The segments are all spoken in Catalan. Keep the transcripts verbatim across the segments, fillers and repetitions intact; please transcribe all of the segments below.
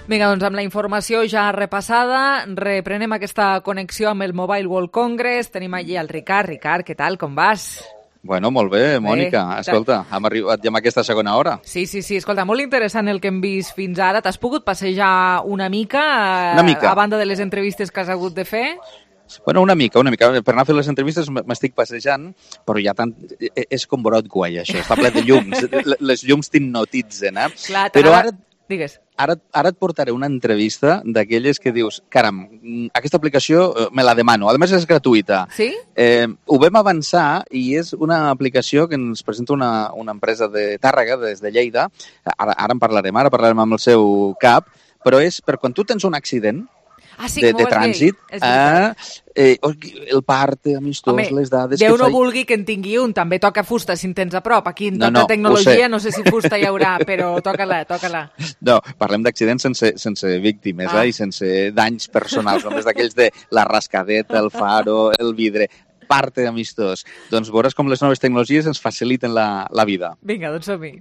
Vinga, doncs amb la informació ja repassada, reprenem aquesta connexió amb el Mobile World Congress. Tenim allí el Ricard. Ricard, què tal? Com vas? Bueno, molt bé, Mònica. Bé. Escolta, hem arribat ja amb aquesta segona hora. Sí, sí, sí. Escolta, molt interessant el que hem vist fins ara. T'has pogut passejar una mica, una mica. A banda de les entrevistes que has hagut de fer? Bueno, una mica, una mica. Per anar a fer les entrevistes m'estic passejant, però ja tant... És com Broadway, això. Està ple de llums. Les llums t'hipnotitzen, eh? Clar, però ara... Digues. Ara, ara et portaré una entrevista d'aquelles que dius, caram, aquesta aplicació me la demano. A més, és gratuïta. Sí? Eh, ho vam avançar i és una aplicació que ens presenta una, una empresa de Tàrrega, des de Lleida. Ara, ara en parlarem, ara parlarem amb el seu cap, però és per quan tu tens un accident, Ah, sí, de, de trànsit, eh, eh, el part amistós, Home, les dades... Déu que no fa... vulgui que en tingui un, també toca fusta si en tens a prop. Aquí en no, tanta no, tecnologia no sé si fusta hi haurà, però toca-la, toca-la. No, parlem d'accidents sense, sense víctimes ah. eh, i sense danys personals, només d'aquells de la rascadeta, el faro, el vidre... Parte amistós. Doncs veuràs com les noves tecnologies ens faciliten la, la vida. Vinga, doncs som-hi.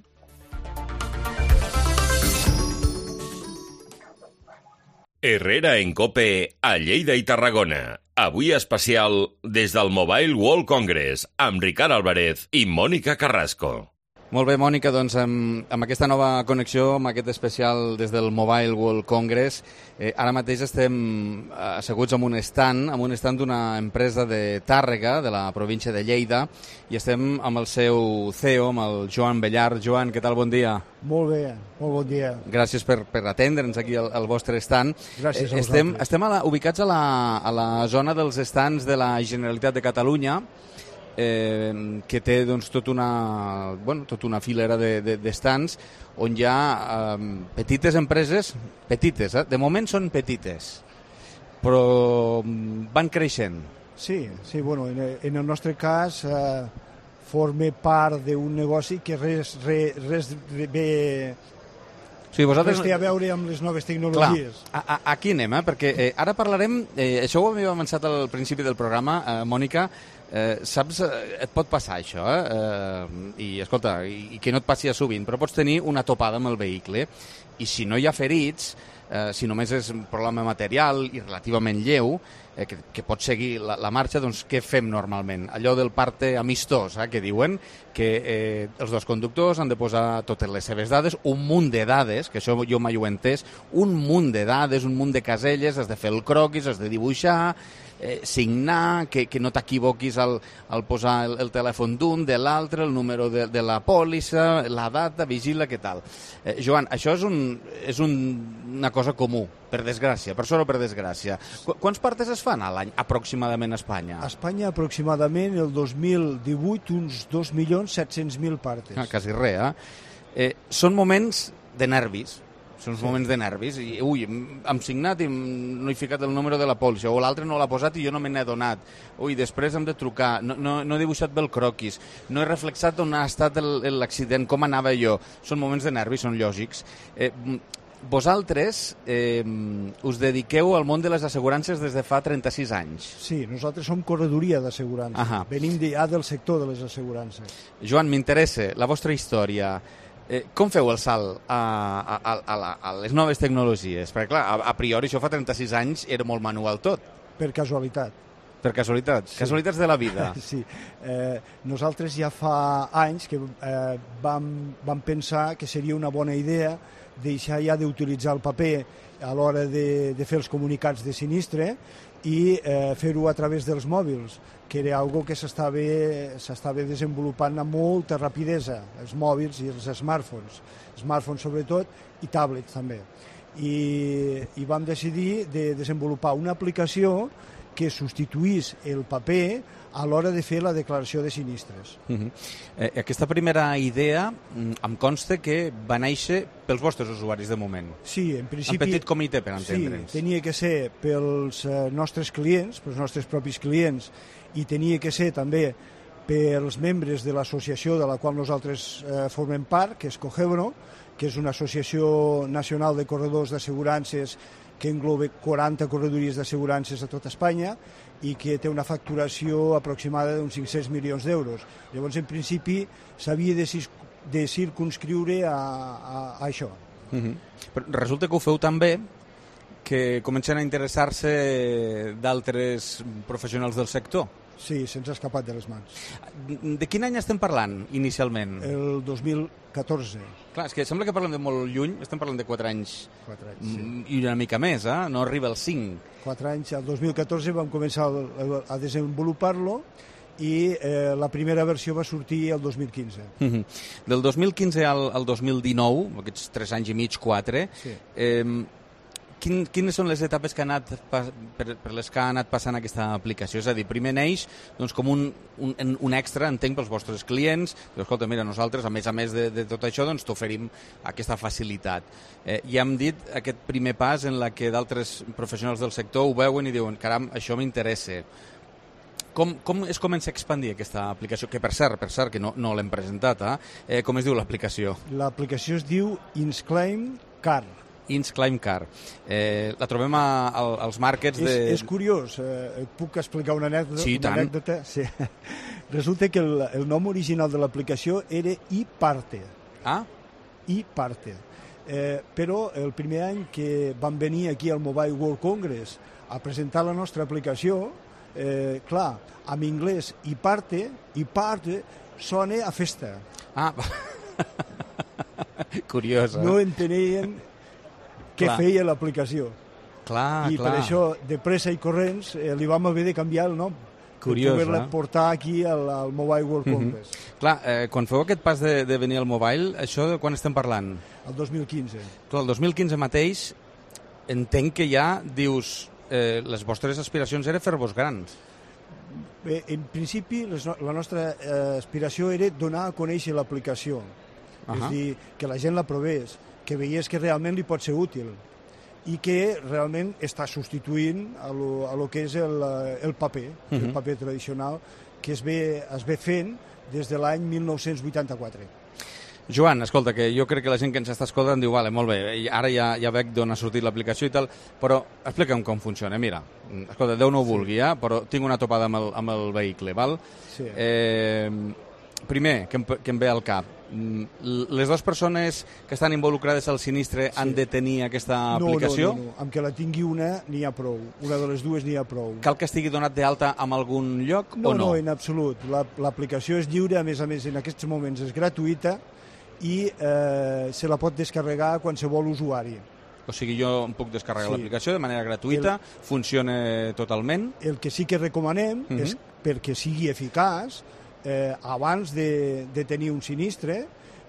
Herrera en Cope a Lleida i Tarragona. Avui especial des del Mobile World Congress amb Ricard Álvarez i Mònica Carrasco. Molt bé, Mònica, doncs amb, amb aquesta nova connexió, amb aquest especial des del Mobile World Congress, eh, ara mateix estem asseguts en un stand, en un stand d'una empresa de Tàrrega, de la província de Lleida, i estem amb el seu C E O, amb el Joan Bellar. Joan, què tal? Bon dia. Molt bé, molt bon dia. Gràcies per, per atendre'ns aquí al, al vostre stand. Gràcies a eh, estem, vosaltres. estem a la, ubicats a la, a la zona dels stands de la Generalitat de Catalunya, Eh, que té doncs, tot una, bueno, tot una filera de, de, de stands on hi ha eh, petites empreses, petites, eh? De moment són petites, però van creixent. Sí, sí, bueno, en, en el nostre cas eh, forma part d'un negoci que res, res, res ve... Sí, vosaltres... Res té a veure amb les noves tecnologies. Clar, a, a, aquí anem, eh? Perquè eh, ara parlarem, eh, això ho havíem avançat al principi del programa, eh, Mònica, eh, saps, eh, et pot passar això, eh? eh i escolta, i, i que no et passi a sovint, però pots tenir una topada amb el vehicle, i si no hi ha ferits, eh, si només és un problema material i relativament lleu, eh, que, que pot seguir la, la marxa, doncs què fem normalment? Allò del parte amistós, eh, que diuen que eh, els dos conductors han de posar totes les seves dades, un munt de dades, que això jo mai ho he entès, un munt de dades, un munt de caselles, has de fer el croquis, has de dibuixar, eh, signar, que, que no t'equivoquis al, al posar el, el telèfon d'un, de l'altre, el número de, de la pòlissa, la data, vigila, què tal. Eh, Joan, això és, un, és un, una cosa comú, per desgràcia, per sort o per desgràcia. Qu Quants partes es fan a l'any aproximadament a Espanya? A Espanya aproximadament el dos mil divuit uns dos milions set-cents mil partes. Ah, quasi res, eh? eh? Són moments de nervis, són uns sí. moments de nervis, i ui, hem signat i no he ficat el número de la pòlissa, o l'altre no l'ha posat i jo no me n'he donat, ui, després hem de trucar, no, no, no he dibuixat bé el croquis, no he reflexat on ha estat l'accident, com anava jo. Són moments de nervis, són lògics. Eh, vosaltres eh, us dediqueu al món de les assegurances des de fa trenta-sis anys. Sí, nosaltres som corredoria d'assegurances. Ahà. Venim ja del sector de les assegurances. Joan, m'interessa la vostra història. Eh, com feu el salt a, a, a, a, a les noves tecnologies? Perquè, clar, a, a priori això fa trenta-sis anys era molt manual tot. Per casualitat. Per casualitats? Sí. Casualitats de la vida. Sí. Eh, nosaltres ja fa anys que eh, vam, vam pensar que seria una bona idea deixar ja d'utilitzar el paper a l'hora de, de fer els comunicats de sinistre i eh, fer-ho a través dels mòbils, que era algo que s'estava desenvolupant amb molta rapidesa, els mòbils i els smartphones, smartphones sobretot i tablets també. I, i vam decidir de desenvolupar una aplicació que substituís el paper a l'hora de fer la declaració de sinistres. Uh-huh. eh, aquesta primera idea em consta que va néixer pels vostres usuaris de moment. Sí, en principi... En petit comitè, per entendre'ns. Sí, tenia que ser pels eh, nostres clients, pels nostres propis clients, i tenia que ser també pels membres de l'associació de la qual nosaltres eh, formem part, que és Cogebro, que és una associació nacional de corredors d'assegurances que engloba quaranta corredories d'assegurances a tot Espanya i que té una facturació aproximada d'uns cinc-cents milions d'euros. Llavors, en principi, s'havia de, de circunscriure a, a, a això. Uh-huh. Però resulta que ho feu tan bé que comencen a interessar-se d'altres professionals del sector. Sí, se'ns ha escapat de les mans. De quin any estem parlant, inicialment? El dos mil catorze. Clar, és que sembla que parlem de molt lluny, estem parlant de quatre anys, Quatre anys, sí. I una mica més, eh? No arriba als cinc. Quatre anys. El dos mil catorze vam començar a desenvolupar-lo i eh, la primera versió va sortir el dos mil quinze. Uh-huh. Del dos mil quinze al, al dos mil dinou, aquests tres anys i mig, quatre, Sí. eh, quin, quines són les etapes que ha anat per, per les que ha anat passant aquesta aplicació? És a dir, primer neix doncs, com un, un, un extra, entenc, pels vostres clients. Diu, escolta, mira, nosaltres, a més a més de, de tot això, doncs t'oferim aquesta facilitat. Eh, ja hem dit aquest primer pas en la que d'altres professionals del sector ho veuen i diuen, caram, això m'interessa. Com, com es comença a expandir aquesta aplicació? Que, per cert, per cert que no, no l'hem presentat, eh? eh? Com es diu l'aplicació? L'aplicació es diu Insclaim Car. Insclaim Car. Eh, la trobem a, a, als markets És, de... és curiós, eh, et puc explicar una anècdota? Sí, una tant. anècdota? Sí. Resulta que el, el nom original de l'aplicació era iParte. Ah? iParte. Eh, però el primer any que vam venir aquí al Mobile World Congress a presentar la nostra aplicació, eh, clar, en anglès iParte, iParte sona a festa. Ah, curiós, eh? No entenien què Clar. feia l'aplicació. Clar, I clar. per això, de pressa i corrents, eh, li vam haver de canviar el nom. Curiós, per poder-la eh? portar aquí al, al Mobile World Congress. Mm-hmm. Clar, eh, quan feu aquest pas de, de venir al mobile, això de quan estem parlant? El dos mil quinze. Clar, el dos mil quinze mateix entenc que ja dius eh, les vostres aspiracions eren fer-vos grans. Bé, en principi, les, no- la nostra eh, aspiració era donar a conèixer l'aplicació. Uh-huh. És Ahà. dir, que la gent la provés, que veiés que realment li pot ser útil i que realment està substituint a lo, a lo que és el, eh, el paper, uh-huh. el paper tradicional, que es ve, es ve fent des de l'any mil nou-cents vuitanta-quatre. Joan, escolta, que jo crec que la gent que ens està escoltant diu, vale, molt bé, i ara ja, ja veig d'on ha sortit l'aplicació i tal, però explica'm com funciona. Mira, escolta, Déu no ho vulgui, eh? Però tinc una topada amb el, amb el vehicle, val? Sí. Eh, primer, que em, que em ve al cap, mm, les dues persones que estan involucrades al sinistre han de tenir aquesta aplicació? No, no, no, amb que la tingui una n'hi ha prou, una de les dues n'hi ha prou. Cal que estigui donat d'alta en algun lloc No, o no? no, en absolut. La- L'aplicació és lliure, a més a més, en aquests moments és gratuïta i eh, se la pot descarregar a qualsevol usuari. O sigui, jo em puc descarregar Sí. l'aplicació de manera gratuïta, El- funciona totalment. El que sí que recomanem Mhm. és, perquè sigui eficaç, eh, abans de, de tenir un sinistre,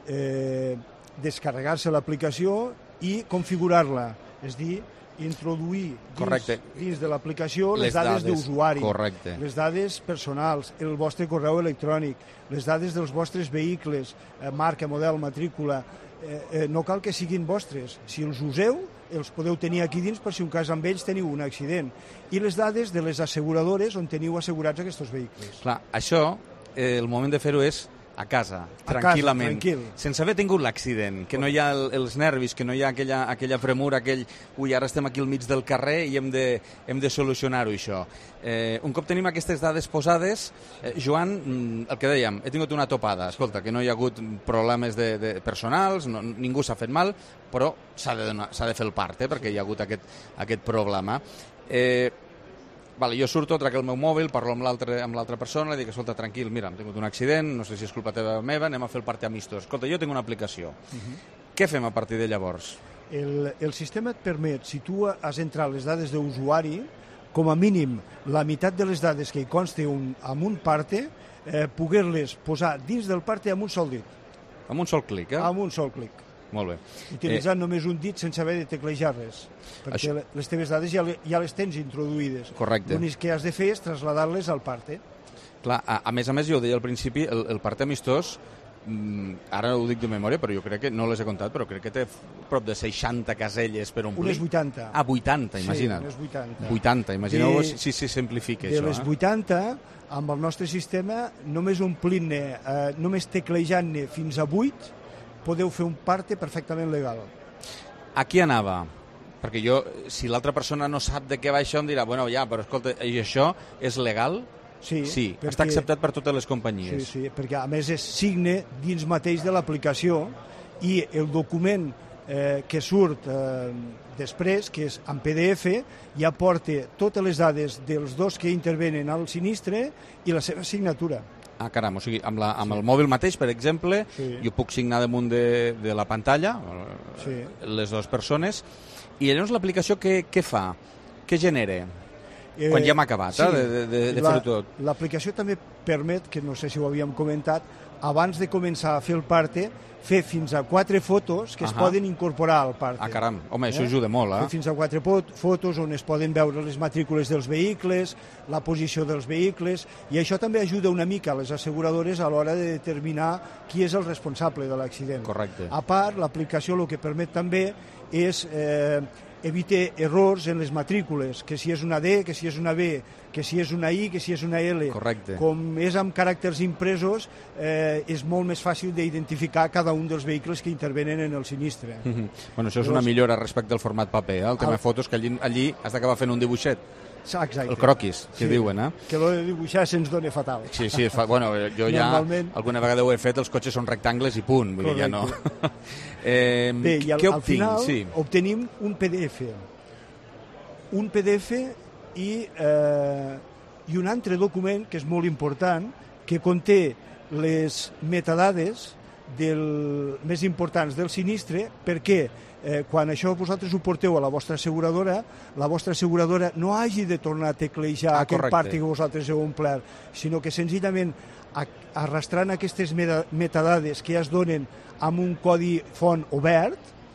eh, descarregar-se l'aplicació i configurar-la. És dir, introduir Correcte. dins, dins de l'aplicació les, Les dades, dades, d'usuari, correcte. les dades personals, el vostre correu electrònic, les dades dels vostres vehicles, eh, marca, model, matrícula. Eh, eh, no cal que siguin vostres. Si els useu, els podeu tenir aquí dins per si un cas amb ells teniu un accident. I les dades de les asseguradores on teniu assegurats aquests vehicles. Clar, això, eh, el moment de fer-ho és a casa, A casa, tranquil·lament, tranquil. sense haver tingut l'accident, que no hi ha el, els nervis, que no hi ha aquella, aquella premura, aquell, ui, ara estem aquí al mig del carrer i hem de, hem de solucionar-ho, això. Eh, un cop tenim aquestes dades posades, eh, Joan, mm, el que dèiem, he tingut una topada, escolta, que no hi ha hagut problemes de, de personals, no, ningú s'ha fet mal, però s'ha de, donar- s'ha de fer el part, eh, perquè hi ha hagut aquest, aquest problema. Eh, Vale, jo surto, trac el meu mòbil, parlo amb l'altra amb l'altra persona, li dic, escolta, tranquil, mira, hem tingut un accident, no sé si és culpa teva o meva, anem a fer el part amistós. Escolta, jo tinc una aplicació. Uh-huh. Què fem a partir de llavors? El, el sistema et permet, si tu has entrat les dades d'usuari, com a mínim la meitat de les dades que hi conste un, amb un parte, eh, poder-les posar dins del parte amb un sol dit, Amb un sol clic, eh? amb un sol clic, Molt bé. utilitzant eh, només un dit sense haver de teclejar res, perquè Això- les teves dades ja, le- ja les tens introduïdes. Correcte. L'únic que has de fer és traslladar-les al parte. Clar, a, a més a més, jo ho deia al principi, el, el part amistós, mm, ara ho dic de memòria, però jo crec que, no les he comptat, però crec que té f- prop de seixanta caselles per omplir. Unes vuitanta. Ah, vuitanta, imagina't. Sí, unes vuitanta. vuitanta, imagineu De- si si simplifica De això. les eh? vuitanta, amb el nostre sistema, només omplint-ne, eh, només teclejant-ne fins a vuit, podeu fer un parte perfectament legal. A qui anava? Perquè jo, si l'altra persona no sap de què va això, em dirà, bueno, ja, però escolta, i això és legal? Sí, Sí, perquè, està acceptat per totes les Sí, companyies. sí, perquè a més és signe dins mateix de l'aplicació i el document eh, que surt eh, després, que és en P D F, ja porta totes les dades dels dos que intervenen al sinistre i la seva signatura. Ah, caram, o sigui, amb, la, amb sí. el mòbil mateix, per exemple, sí. jo puc signar damunt de, de la pantalla, sí. les dues persones, i llavors l'aplicació què, què fa? Què genera? Eh, Quan ja m'ha acabat, sí. eh, de, de, de fer-ho tot. L'aplicació també permet, que no sé si ho havíem comentat, abans de començar a fer el parte, fer fins a quatre fotos que uh -huh. es poden incorporar al parte. Ah, caram, home, això eh? ajuda molt, eh? Fer fins a quatre fotos on es poden veure les matrícules dels vehicles, la posició dels vehicles, i això també ajuda una mica a les asseguradores a l'hora de determinar qui és el responsable de l'accident. Correcte. A part, l'aplicació el que permet també és eh, evitar errors en les matrícules, que si és una D, que si és una B, que si és una I, que si és una L. Correcte. Com és amb caràcters impresos, eh, és molt més fàcil d'identificar cada un dels vehicles que intervenen en el sinistre. Mm-hmm. Bueno, això és una millora respecte al format paper, eh? el tema de fotos, que allí, allí has d'acabar fent un dibuixet. Exacte. El croquis, que sí, diuen, eh? Que l'ho de dibuixar se'ns dona fatal. Sí, sí, fa, bueno, jo ja Normalment... alguna vegada ho he fet, els cotxes són rectangles i punt, vull dir, ja no. eh, Bé, i al, què al final sí. obtenim un P D F. Un P D F i, eh, i un altre document que és molt important, que conté les metadades del, més importants del sinistre, perquè eh, quan això vosaltres ho porteu a la vostra asseguradora, la vostra asseguradora no hagi de tornar a teclejar ah, aquest part que vosaltres heu omplert, sinó que senzillament arrastrant aquestes metadades que ja es donen amb un codi font obert,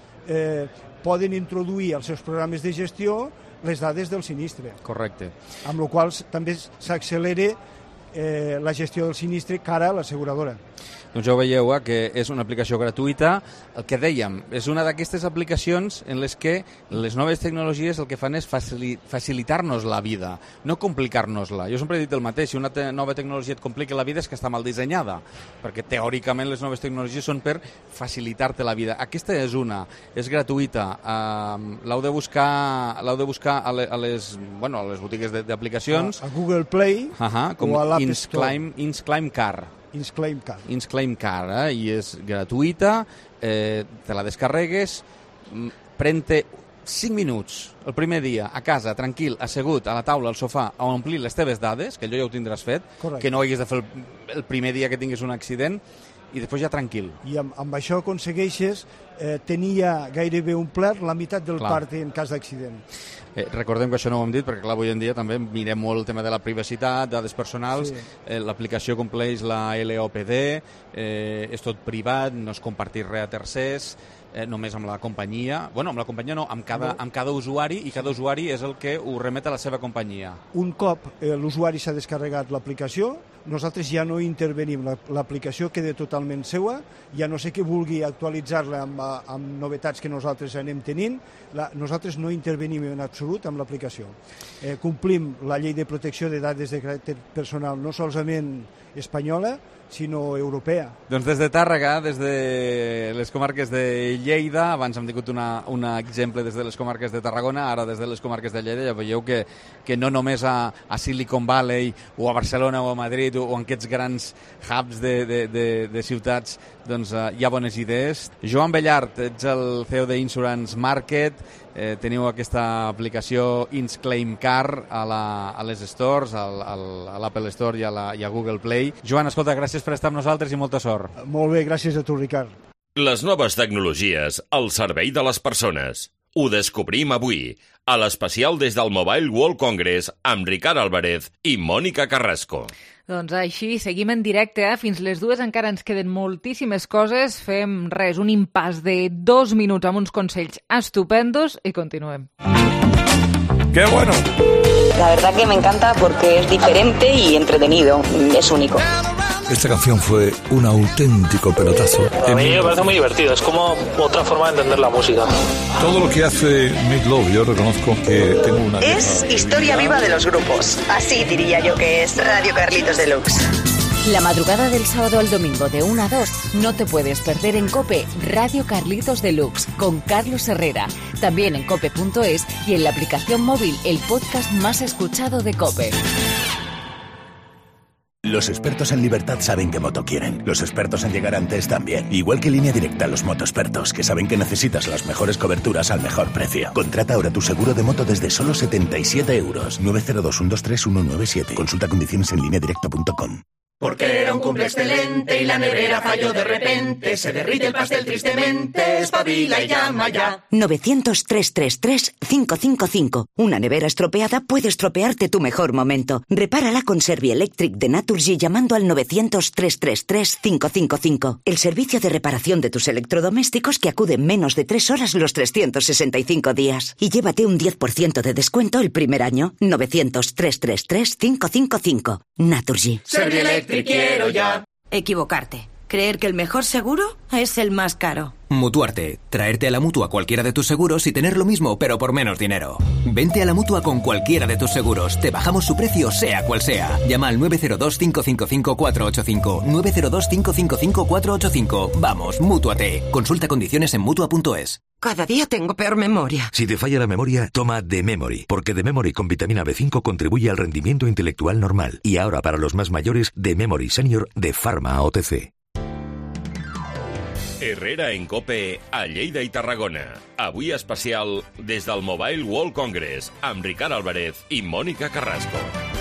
eh, poden introduir als seus programes de gestió les dades del sinistre. Correcte. Amb la qual també s'accelera eh, la gestió del sinistre cara a l'asseguradora. Doncs ja ho veieu, eh, que és una aplicació gratuïta. El que dèiem, és una d'aquestes aplicacions en les que les noves tecnologies el que fan és facili facilitar-nos la vida, no complicar-nos-la. Jo sempre he dit el mateix, si una te nova tecnologia et complica la vida és que està mal dissenyada, perquè teòricament les noves tecnologies són per facilitar-te la vida. Aquesta és una, és gratuïta, uh, l'heu de buscar, l'heu de buscar a, le a, les, bueno, a les botigues d'aplicacions. A, a Google Play uh -huh, com o a l'App Store. Insclaim Car. Insclaim Car. Insclaim Car, eh? I és gratuïta, eh, te la descarregues, pren-te cinc minuts el primer dia a casa, tranquil, assegut a la taula, al sofà, a omplir les teves dades, que allò ja ho tindràs fet, Correcte. Que no haguis de fer el, el primer dia que tinguis un accident, i després ja tranquil. I amb, amb això aconsegueixes eh, tenir ja gairebé omplert la meitat del clar. Part en cas d'accident. Eh, recordem que això no ho hem dit, perquè clar, avui en dia també mirem molt el tema de la privacitat, dades personals, sí. eh, l'aplicació compleix la L O P D, eh, és tot privat, no es compartir res a tercers, eh, només amb la companyia, bueno, amb la companyia no, amb cada, no. amb cada usuari, i cada usuari és el que ho remet a la seva companyia. Un cop eh, l'usuari s'ha descarregat l'aplicació, nosaltres ja no intervenim, l'aplicació queda totalment seua, ja no sé que vulgui actualitzar-la amb, amb novetats que nosaltres anem tenint, la, nosaltres no intervenim en absolut amb l'aplicació. Eh, complim la llei de protecció de dades de caràcter personal no solament espanyola, sinó europea. Doncs des de Tàrrega, des de les comarques de Lleida, abans hem tingut una, un exemple des de les comarques de Tarragona, ara des de les comarques de Lleida, ja veieu que, que no només a, a Silicon Valley o a Barcelona o a Madrid o, o en aquests grans hubs de, de, de, de ciutats doncs, uh, hi ha bones idees. Joan Bellart, ets el C E O d'Insurance Market, eh, teniu aquesta aplicació Insclaim Car a, la, a les stores, al, al, a l'Apple Store i a, la, i a Google Play. Joan, escolta, gràcies per estar amb nosaltres i molta sort. Molt bé, gràcies a tu, Ricard. Les noves tecnologies al servei de les persones. Ho descobrim avui, a l'especial des del Mobile World Congress amb Ricard Álvarez i Mònica Carrasco. Doncs així, seguim en directe, eh? Fins les dues encara ens queden moltíssimes coses. Fem res, un impàs de dos minuts amb uns consells estupendos i continuem. ¡Qué bueno! La verdad que me encanta porque es diferente y entretenido, es único. Esta canción fue un auténtico pelotazo. A mí me parece muy divertido, es como otra forma de entender la música. Todo lo que hace Meat Loaf, yo reconozco que tengo una... Es historia viva de los grupos, así diría yo que es Radio Carlitos Deluxe. La madrugada del sábado al domingo de una a dos no te puedes perder en COPE Radio Carlitos Deluxe con Carlos Herrera. También en cope punto es y en la aplicación móvil, el podcast más escuchado de COPE. Los expertos en libertad saben qué moto quieren. Los expertos en llegar antes también. Igual que Línea Directa, los motoexpertos, que saben que necesitas las mejores coberturas al mejor precio. Contrata ahora tu seguro de moto desde solo setenta y siete euros. nueve cero dos, uno dos tres, uno nueve siete. Consulta condiciones en línea directa punto com. Porque era un cumple excelente y la nevera falló de repente. Se derrite el pastel tristemente. Espabila y llama ya. novecientos, trescientos treinta y tres, quinientos cincuenta y cinco. Una nevera estropeada puede estropearte tu mejor momento. Repárala con Servielectric de Naturgy llamando al novecientos, trescientos treinta y tres, quinientos cincuenta y cinco. El servicio de reparación de tus electrodomésticos que acude en menos de tres horas los trescientos sesenta y cinco días. Y llévate un diez por ciento de descuento el primer año. novecientos, trescientos treinta y tres, quinientos cincuenta y cinco. Naturgy. Servielectric quiero ya. Equivocarte. Creer que el mejor seguro es el más caro. Mutuarte. Traerte a la Mutua cualquiera de tus seguros y tener lo mismo, pero por menos dinero. Vente a la Mutua con cualquiera de tus seguros. Te bajamos su precio, sea cual sea. Llama al nueve cero dos, cinco cinco cinco, cuatro ocho cinco. nueve cero dos, cinco cinco cinco, cuatro ocho cinco. Vamos, Mútuate. Consulta condiciones en Mutua punto es. Cada día tengo peor memoria. Si te falla la memoria, toma The Memory, porque The Memory con vitamina B cinco contribuye al rendimiento intelectual normal. Y ahora para los más mayores, The Memory Senior de Pharma O T C. Herrera en Cope a Lleida i Tarragona. Avui especial des del Mobile World Congress amb Ricard Álvarez i Mònica Carrasco.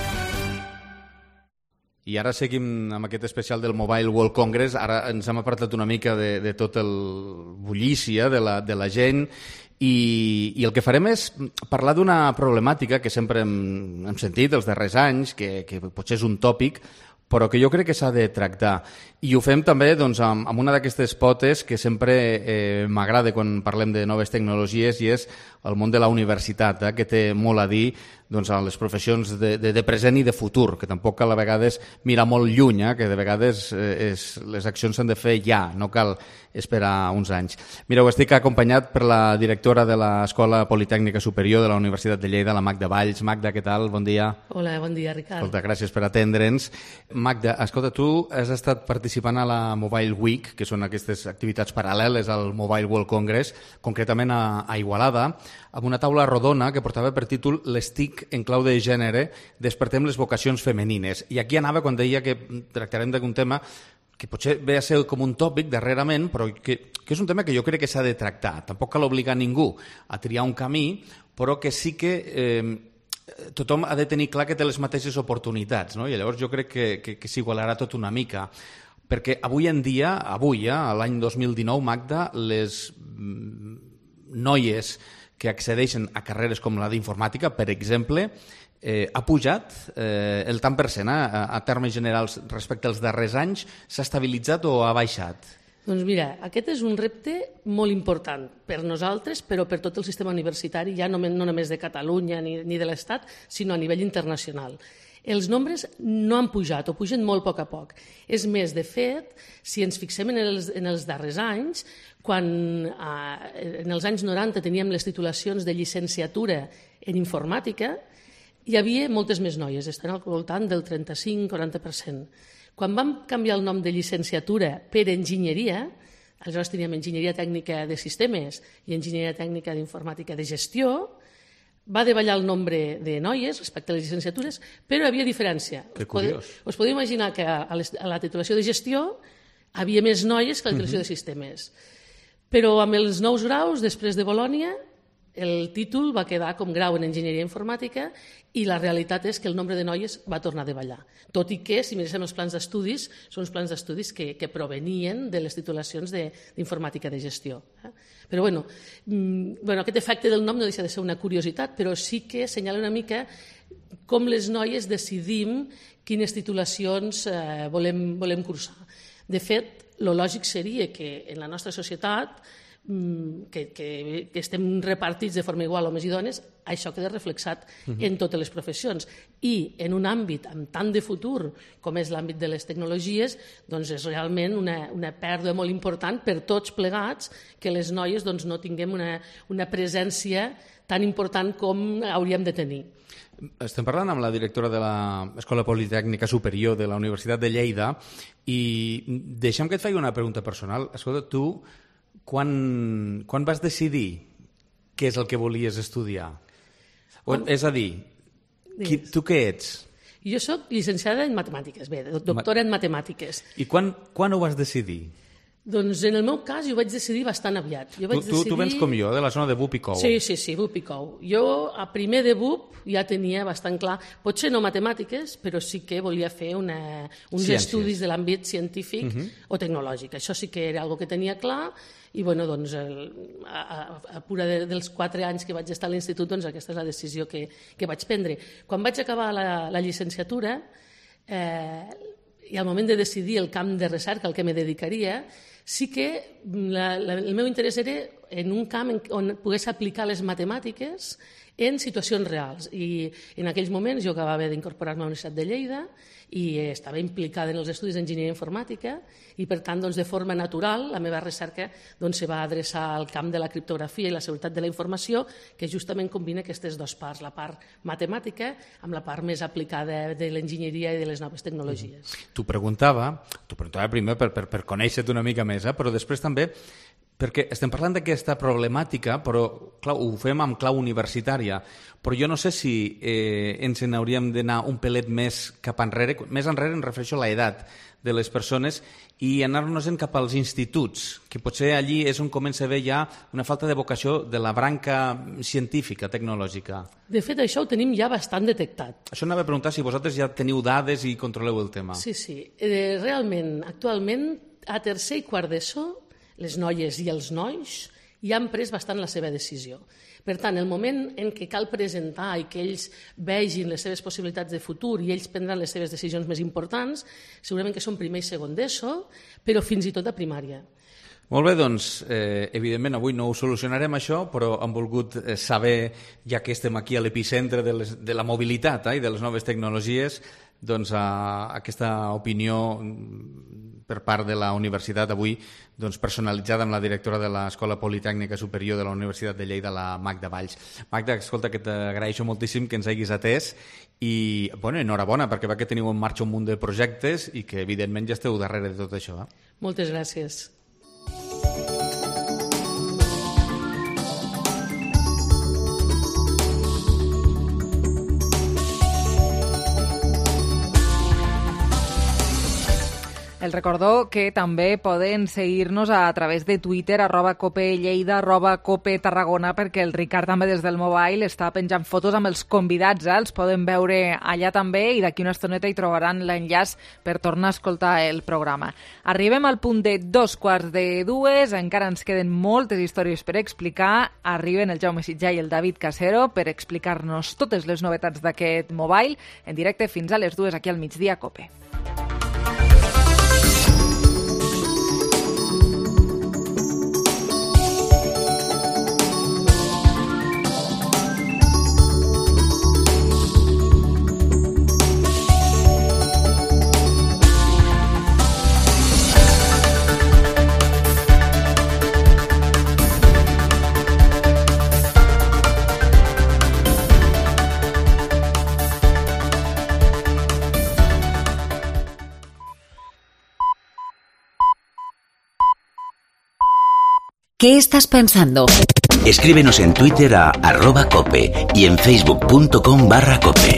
I ara seguim amb aquest especial del Mobile World Congress. Ara ens hem apartat una mica de, de tot el bullícia de la, de la gent i, i el que farem és parlar d'una problemàtica que sempre hem, hem sentit els darrers anys, que, que potser és un tòpic, però que jo crec que s'ha de tractar. I ho fem també doncs, amb, amb una d'aquestes potes que sempre eh, m'agrada quan parlem de noves tecnologies i és el món de la universitat, eh, que té molt a dir doncs, a les professions de, de, de present i de futur, que tampoc cal a vegades mirar molt lluny, eh, que de vegades eh, és, les accions s'han de fer ja, no cal esperar uns anys. Mireu, estic acompanyat per la directora de l'Escola Politècnica Superior de la Universitat de Lleida, la Magda Valls. Magda, què tal? Bon dia. Hola, bon dia, Ricard. Escolta, gràcies per atendre'ns. Magda, escolta, tu has estat participant a la Mobile Week, que són aquestes activitats paral·leles al Mobile World Congress, concretament a, a Igualada, amb una taula rodona que portava per títol Les T I C en clau de gènere, despertem les vocacions femenines. I aquí anava quan deia que tractarem d'un tema que potser ve a ser com un tòpic darrerament, però que, que és un tema que jo crec que s'ha de tractar. Tampoc cal obligar ningú a triar un camí, però que sí que eh, tothom ha de tenir clar que té les mateixes oportunitats, no? I llavors jo crec que, que, que s'igualarà tot una mica. Perquè avui en dia, avui, eh, l'any dos mil dinou, Magda, les noies que accedeixen a carreres com la d'informàtica, per exemple, eh, ha pujat eh, el tant per cent, eh, a, a termes generals respecte als darrers anys, s'ha estabilitzat o ha baixat? Doncs mira, aquest és un repte molt important per nosaltres, però per tot el sistema universitari, ja no, no només de Catalunya ni, ni de l'Estat, sinó a nivell internacional. Els nombres no han pujat, o pugen molt a poc a poc. És més, de fet, si ens fixem en els, en els darrers anys, quan eh, en els anys noranta teníem les titulacions de llicenciatura en informàtica, hi havia moltes més noies, estan al voltant del trenta-cinc a quaranta per cent. Quan vam canviar el nom de llicenciatura per enginyeria, aleshores teníem enginyeria tècnica de sistemes i enginyeria tècnica d'informàtica de gestió, va davallar el nombre de noies respecte a les llicenciatures, però hi havia diferència. Que curiós. Us podeu imaginar que a la titulació de gestió havia més noies que a la titulació de sistemes. Però amb els nous graus, després de Bolònia, el títol va quedar com grau en enginyeria informàtica i la realitat és que el nombre de noies va tornar a davallar. Tot i que, si mirem els plans d'estudis, són uns plans d'estudis que, que provenien de les titulacions d'informàtica de, de gestió. Eh? Però bueno, bueno, aquest efecte del nom no deixa de ser una curiositat, però sí que assenyala una mica com les noies decidim quines titulacions eh, volem, volem cursar. De fet, el lògic seria que en la nostra societat Que, que, que estem repartits de forma igual homes i dones, això queda reflexat uh-huh. en totes les professions. I en un àmbit amb tant de futur com és l'àmbit de les tecnologies, doncs és realment una, una pèrdua molt important per tots plegats que les noies doncs, no tinguem una, una presència tan important com hauríem de tenir. Estem parlant amb la directora de l'Escola Politècnica Superior de la Universitat de Lleida i deixa'm que et faci una pregunta personal. Escolta, tu Quan, quan vas decidir què és el que volies estudiar? O, és a dir, qui, tu què ets? Jo soc llicenciada en matemàtiques, bé, doctora en matemàtiques. I quan, quan ho vas decidir? Doncs en el meu cas jo vaig decidir bastant aviat. Jo vaig tu, tu, decidir... tu vens com jo, de la zona de B U P i Cou. Sí, sí, sí, B U P i Cou. Jo a primer de B U P ja tenia bastant clar, potser no matemàtiques, però sí que volia fer una, uns Ciències. estudis de l'àmbit científic uh-huh. o tecnològic. Això sí que era algo que tenia clar i bueno, doncs, el, a, a, a pura de, dels quatre anys que vaig estar a l'institut, doncs aquesta és la decisió que, que vaig prendre. Quan vaig acabar la, la llicenciatura eh, i al moment de decidir el camp de recerca al que me dedicaria, sí que la, la, el meu interès era en un camp en, on pogués aplicar les matemàtiques en situacions reals. I en aquells moments jo acabava d'incorporar-me a la Universitat de Lleida i estava implicada en els estudis d'enginyeria informàtica i, per tant, doncs, de forma natural, la meva recerca doncs, se va adreçar al camp de la criptografia i la seguretat de la informació, que justament combina aquestes dues parts, la part matemàtica amb la part més aplicada de l'enginyeria i de les noves tecnologies. Mm. T'ho preguntava, t'ho preguntava primer per, per, per conèixer-te una mica més, eh? Però després també perquè estem parlant d'aquesta problemàtica, però clar, ho fem amb clau universitària, però jo no sé si eh, ens n'hauríem d'anar un pelet més cap enrere, més enrere em refereixo a l'edat de les persones i anar-nos-en cap als instituts, que potser allí és on comença a haver ja una falta de vocació de la branca científica, tecnològica. De fet, això ho tenim ja bastant detectat. Això anava a preguntar si vosaltres ja teniu dades i controleu el tema. Sí, sí. Eh, realment, actualment, a tercer i quart d'ESO, les noies i els nois ja han pres bastant la seva decisió. Per tant, el moment en què cal presentar i que ells vegin les seves possibilitats de futur i ells prendran les seves decisions més importants, segurament que són primer i segon d'ESO, però fins i tot a primària. Molt bé, doncs, eh, evidentment avui no ho solucionarem això, però hem volgut saber, ja que estem aquí a l'epicentre de, les, de la mobilitat eh, i de les noves tecnologies, doncs a, aquesta opinió per part de la universitat avui doncs, personalitzada amb la directora de l'Escola Politècnica Superior de la Universitat de Lleida, la Magda Valls. Magda, escolta, que t'agraeixo moltíssim que ens hagis atès i, bueno, enhorabona, perquè va que teniu en marxa un munt de projectes i que, evidentment, ja esteu darrere de tot això. Eh? Moltes gràcies. El recordó que també poden seguir-nos a través de Twitter, arroba Cope Lleida, arroba Cope Tarragona, perquè el Ricard també des del mobile està penjant fotos amb els convidats, eh? Els poden veure allà també i d'aquí una estoneta hi trobaran l'enllaç per tornar a escoltar el programa. Arribem al punt de dos quarts de dues, encara ens queden moltes històries per explicar. Arriben el Jaume Sitjà i el David Casero per explicar-nos totes les novetats d'aquest mobile en directe fins a les dues aquí al migdia a Cope. ¿Qué estás pensando? Escríbenos en Twitter a arroba cope y en facebook.com barra cope.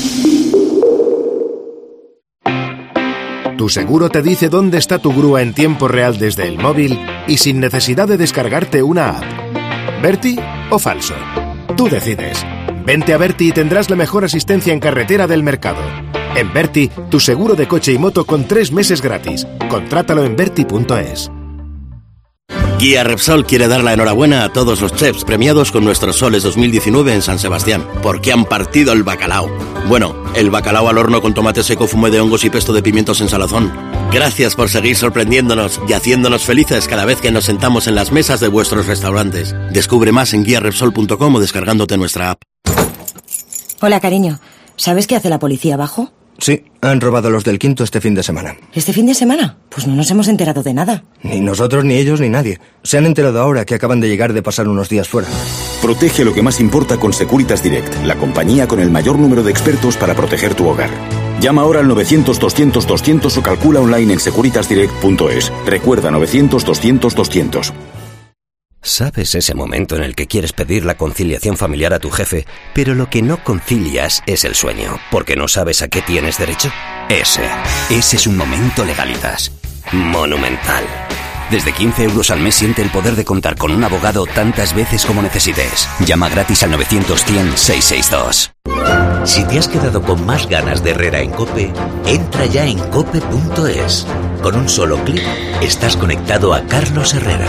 Tu seguro te dice dónde está tu grúa en tiempo real desde el móvil y sin necesidad de descargarte una app. ¿Berti o falso? Tú decides. Vente a Berti y tendrás la mejor asistencia en carretera del mercado. En Berti, tu seguro de coche y moto con tres meses gratis. Contrátalo en berti punto es. Guía Repsol quiere dar la enhorabuena a todos los chefs premiados con nuestros soles dos mil diecinueve en San Sebastián, porque han partido el bacalao. Bueno, el bacalao al horno con tomate seco, fume de hongos y pesto de pimientos en salazón. Gracias por seguir sorprendiéndonos y haciéndonos felices cada vez que nos sentamos en las mesas de vuestros restaurantes. Descubre más en guía repsol punto com o descargándote nuestra app. Hola, cariño. ¿Sabes qué hace la policía abajo? Sí, han robado los del Quinto este fin de semana. ¿Este fin de semana? Pues no nos hemos enterado de nada. Ni nosotros, ni ellos, ni nadie. Se han enterado ahora que acaban de llegar de pasar unos días fuera. Protege lo que más importa con Securitas Direct, la compañía con el mayor número de expertos para proteger tu hogar. Llama ahora al novecientos doscientos doscientos o calcula online en securitas direct punto es. Recuerda novecientos doscientos doscientos. ¿Sabes ese momento en el que quieres pedir la conciliación familiar a tu jefe, pero lo que no concilias es el sueño, porque no sabes a qué tienes derecho? Ese, ese es un momento Legalitas. Monumental. Desde quince euros al mes siente el poder de contar con un abogado tantas veces como necesites. Llama gratis al novecientos cien seiscientos sesenta y dos. Si te has quedado con más ganas de Herrera en COPE, entra ya en cope punto es. Con un solo clic estás conectado a Carlos Herrera.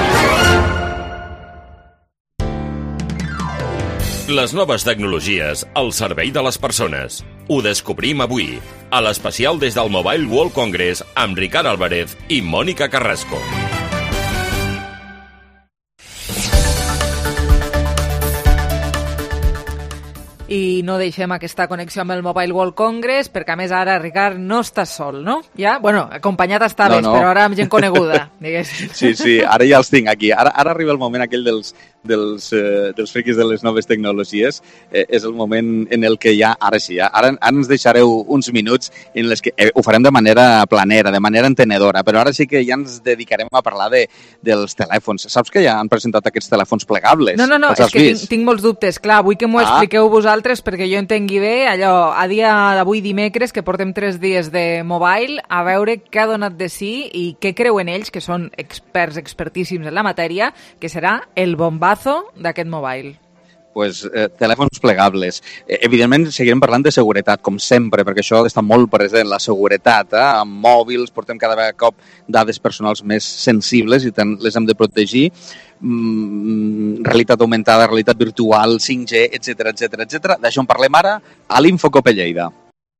Les noves tecnologies al servei de les persones. Ho descobrim avui, a l'especial des del Mobile World Congress amb Ricard Álvarez i Mònica Carrasco. I no deixem aquesta connexió amb el Mobile World Congress, perquè a més ara, Ricard, no estàs sol, no? Ja? Bueno, acompanyat estaves, no, no. Però ara amb gent coneguda, diguéssim. Sí, sí, ara ja els tinc aquí. Ara, ara arriba el moment aquell dels, dels, eh, dels friquis de les noves tecnologies. Eh, és el moment en el que ja, ara sí, ja, ara, ara ens deixareu uns minuts en les que eh, ho farem de manera planera, de manera entenedora, però ara sí que ja ens dedicarem a parlar de, dels telèfons. Saps que ja han presentat aquests telèfons plegables? No, no, no, és que tinc, tinc molts dubtes. Clar, vull que m'ho ah. expliqueu vosaltres perquè jo entengui bé, allò, a dia d'avui dimecres, que portem tres dies de mobile, a veure què ha donat de si i què creuen ells, que són experts expertíssims en la matèria, que serà el bombazo d'aquest mobile. Pues, eh, telèfons plegables. Eh, evidentment, seguirem parlant de seguretat, com sempre, perquè això està molt present, la seguretat. Eh? Amb mòbils portem cada cop dades personals més sensibles i tant les hem de protegir. Mm, realitat augmentada, realitat virtual, cinc G, etcètera, etcètera, etcètera. D'això en parlem ara a l'Infocope Lleida.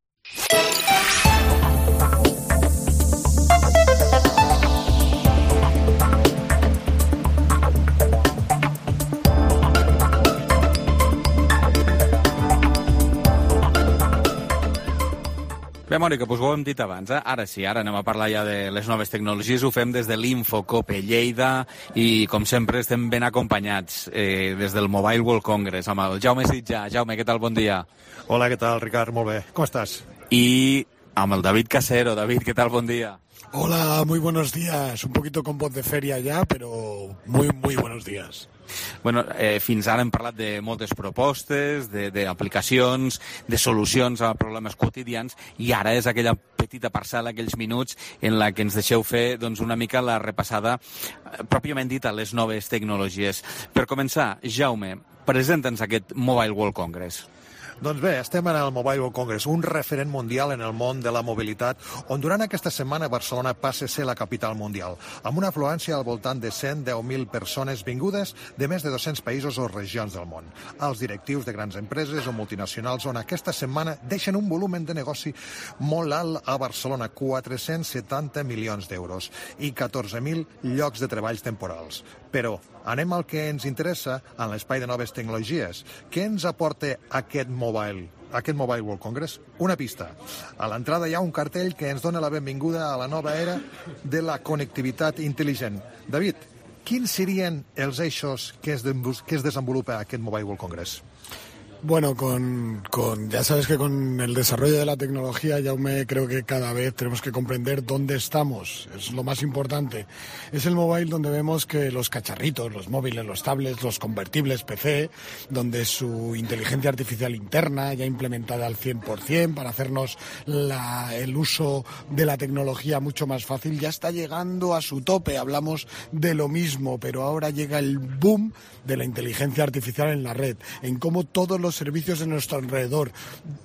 Bé, Mònica, doncs ho hem dit abans, eh? Ara sí, ara anem a parlar ja de les noves tecnologies, ho fem des de l'Infocope Lleida i, com sempre, estem ben acompanyats eh, des del Mobile World Congress amb el Jaume Sitjà. Jaume, què tal? Bon dia. Hola, què tal, Ricard? Molt bé. Com estàs? I amb el David Casero. David, què tal? Bon dia. Hola, muy buenos días. Un poquito con voz de feria ya, pero muy, muy buenos días. Bueno, eh, fins ara hem parlat de moltes propostes, d'aplicacions, de, de solucions a problemes quotidians, i ara és aquella petita parcel·la, aquells minuts en la que ens deixeu fer doncs, una mica la repassada, eh, pròpiament dit, a les noves tecnologies. Per començar, Jaume, presenta'ns aquest Mobile World Congress. Doncs bé, estem en el Mobile World Congress, un referent mundial en el món de la mobilitat, on durant aquesta setmana Barcelona passa a ser la capital mundial, amb una afluència al voltant de cent deu mil persones vingudes de més de dos-cents països o regions del món. Els directius de grans empreses o multinacionals on aquesta setmana deixen un volum de negoci molt alt a Barcelona, quatre-cents setanta milions d'euros i catorze mil llocs de treballs temporals. Però anem al que ens interessa en l'espai de noves tecnologies. Què ens aporta aquest mobile, aquest Mobile World Congress? Una pista. A l'entrada hi ha un cartell que ens dona la benvinguda a la nova era de la connectivitat intel·ligent. David, quins serien els eixos que es, que es desenvolupa aquest Mobile World Congress? Bueno, con, con, ya sabes que con el desarrollo de la tecnología, Jaume, creo que cada vez tenemos que comprender dónde estamos. Es lo más importante. Es el mobile donde vemos que los cacharritos, los móviles, los tablets, los convertibles P C, donde su inteligencia artificial interna ya implementada al cien por ciento para hacernos la, el uso de la tecnología mucho más fácil, ya está llegando a su tope. Hablamos de lo mismo, pero ahora llega el boom de la inteligencia artificial en la red, en cómo todos los servicios en nuestro alrededor,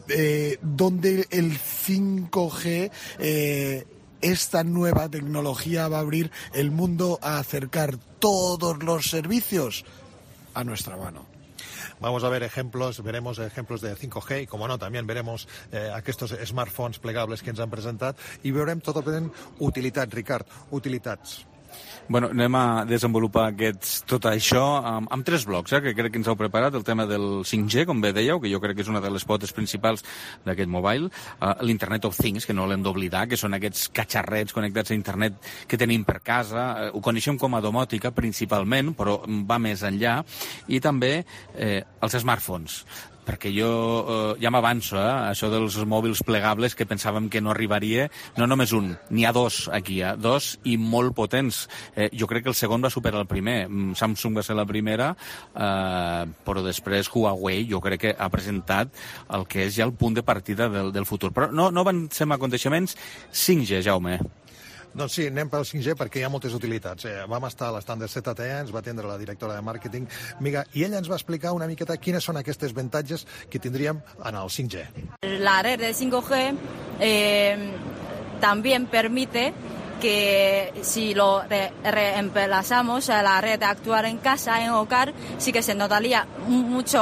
eh, donde el cinco G, eh, esta nueva tecnología va a abrir el mundo a acercar todos los servicios a nuestra mano. Vamos a ver ejemplos, veremos ejemplos de cinc G i, com no, també veremos eh, aquests smartphones plegables que ens han presentat i veurem tot el que tenen utilitats, Ricard, utilitats. Bueno, anem a desenvolupar aquests, tot això amb, amb tres blocs, eh, que crec que ens heu preparat. El tema del cinc G, com bé dèieu, que jo crec que és una de les potes principals d'aquest mobile. Uh, L'Internet of Things, que no l'hem d'oblidar, que són aquests catxarrets connectats a internet que tenim per casa. Uh, ho coneixem com a domòtica, principalment, però va més enllà. I també eh, els smartphones. perquè jo eh, ja m'avanço, eh, això dels mòbils plegables que pensàvem que no arribaria, no només un, n'hi ha dos aquí, eh, dos i molt potents. Eh, jo crec que el segon va superar el primer. Samsung va ser la primera, eh, però després Huawei jo crec que ha presentat el que és ja el punt de partida del, del futur. Però no, no avancem a aconteixements. cinc G, Jaume. Doncs sí, anem pel cinc G perquè hi ha moltes utilitats. Eh, vam estar a l'estand de Z T E, ens va atendre la directora de màrqueting, Miga, i ella ens va explicar una miqueta quines són aquestes avantatges que tindríem en el cinc G. La red de cinco G eh, también permite que si lo re reemplazamos a la red actual en casa, en hogar, sí que se notaría mucho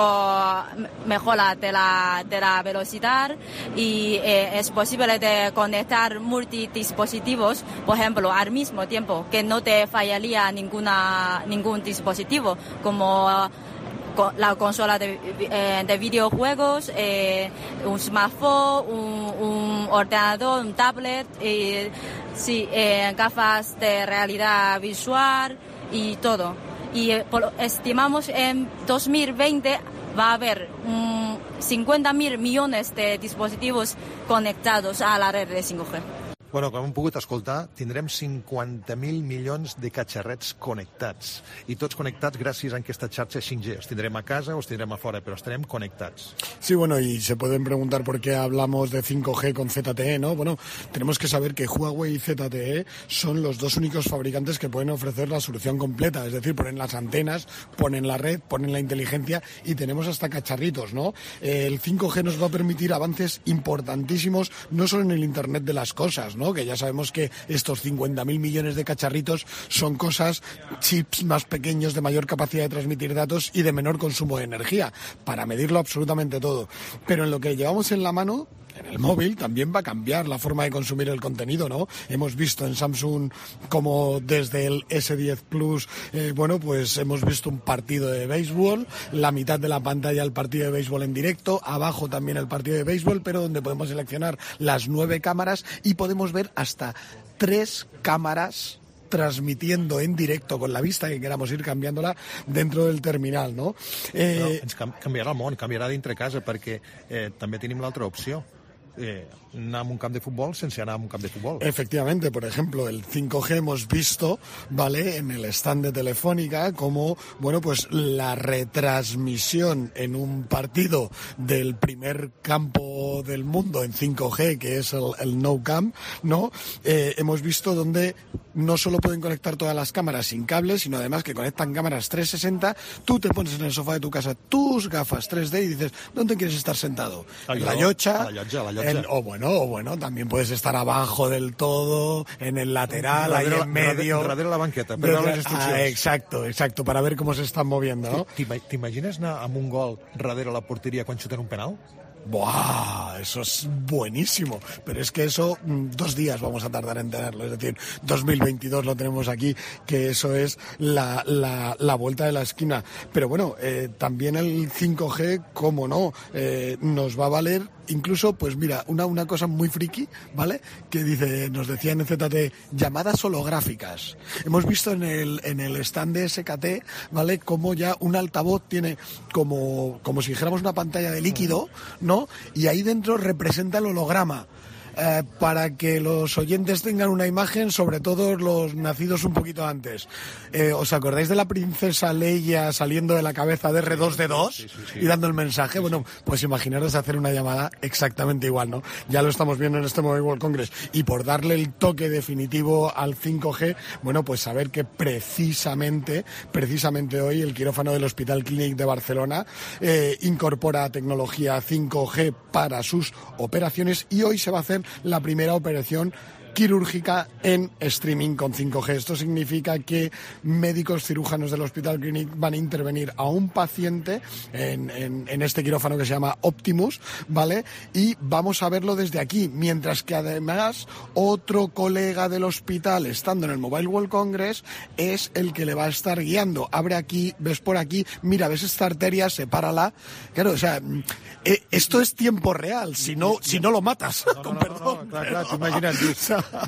mejora de la, de la velocidad y eh, es posible de conectar multidispositivos, por ejemplo, al mismo tiempo, que no te fallaría ninguna, ningún dispositivo, como la consola de, eh, de videojuegos, eh, un smartphone, un, un ordenador, un tablet, eh, sí, eh, gafas de realidad visual y todo. Y eh, por, estimamos en dos mil veinte va a haber um, cincuenta mil millones de dispositivos conectados a la red de cinco G. Bueno, com hem pogut escoltar, tindrem cinquanta mil milions de catxarrets connectats. I tots connectats gràcies a aquesta xarxa cinc G. Els tindrem a casa o els tindrem a fora, però estarem connectats. Sí, bueno, y se pueden preguntar por qué hablamos de cinco G con Z T E, ¿no? Bueno, tenemos que saber que Huawei y Z T E son los dos únicos fabricantes que pueden ofrecer la solución completa. Es decir, ponen las antenas, ponen la red, ponen la inteligencia y tenemos hasta cacharritos, ¿no? El cinco G nos va a permitir avances importantísimos, no solo en el Internet de las cosas, ¿no? Que ya sabemos que estos cincuenta mil millones de cacharritos son cosas, chips más pequeños, de mayor capacidad de transmitir datos y de menor consumo de energía, para medirlo absolutamente todo. Pero en lo que llevamos en la mano, en el móvil, también va a cambiar la forma de consumir el contenido, ¿no? Hemos visto en Samsung como desde el S diez Plus, eh, bueno, pues hemos visto un partido de béisbol, la mitad de la pantalla el partido de béisbol en directo, abajo también el partido de béisbol, pero donde podemos seleccionar las nueve cámaras y podemos ver hasta tres cámaras transmitiendo en directo con la vista que queramos ir cambiándola dentro del terminal, no? Eh... Però ens canviarà el món, canviarà dintre casa, perquè eh, també tenim l'altra opció. Eh, anar a un camp de fútbol sense anar a un camp de fútbol. Efectivamente, por ejemplo, el cinco G hemos visto, ¿vale?, en el stand de Telefónica como, bueno, pues la retransmisión en un partido del primer campo del mundo en cinco G, que es el, el Nou Camp, ¿no? Eh, hemos visto donde no solo pueden conectar todas las cámaras sin cables, sino además que conectan cámaras trescientos sesenta. Tú te pones en el sofá de tu casa tus gafas tres D y dices, ¿dónde quieres estar sentado? ¿En la llocha? La llocha, la llocha. En, o bueno, o bueno, también puedes estar abajo del todo, en el lateral, ahí en medio. Darrere la banqueta, per veure les instruccions. Ah, exacto, exacto, para ver cómo se están moviendo, ¿no? T'imagines anar amb un gol darrere la porteria quan xuten un penal? ¡Buah! Eso es buenísimo. Pero es que eso, dos días vamos a tardar en tenerlo. Es decir, dos mil veintidós lo tenemos aquí, que eso es la, la, la vuelta de la esquina. Pero bueno, eh, también el cinco G, cómo no, eh, nos va a valer incluso, pues mira, una, una cosa muy friki, ¿vale? Que dice, nos decía en Z T E, llamadas holográficas. Hemos visto en el, en el stand de S K T, ¿vale?, como ya un altavoz tiene como, como si dijéramos una pantalla de líquido, ¿no? Y ahí dentro representa el holograma. Eh, para que los oyentes tengan una imagen, sobre todo los nacidos un poquito antes. Eh, ¿Os acordáis de la princesa Leia saliendo de la cabeza de R dos D dos sí, sí, sí, sí. y dando el mensaje? Bueno, pues imaginaros hacer una llamada exactamente igual, ¿no? Ya lo estamos viendo en este Mobile World Congress. Y por darle el toque definitivo al cinco G, bueno, pues saber que precisamente, precisamente hoy el quirófano del Hospital Clínic de Barcelona eh, incorpora tecnología cinco G para sus operaciones y hoy se va a hacer la primera operación quirúrgica en streaming con cinco G. Esto significa que médicos cirujanos del Hospital Clinic van a intervenir a un paciente en, en, en este quirófano que se llama Optimus, ¿vale? Y vamos a verlo desde aquí, mientras que además otro colega del hospital, estando en el Mobile World Congress, es el que le va a estar guiando. Abre aquí, ves por aquí, mira, ves esta arteria, sepárala. Claro, o sea, eh, esto es tiempo real, si no, si no lo matas. No, no, con no, perdón. No, no, clar, clar, t'imagines, dius, dius,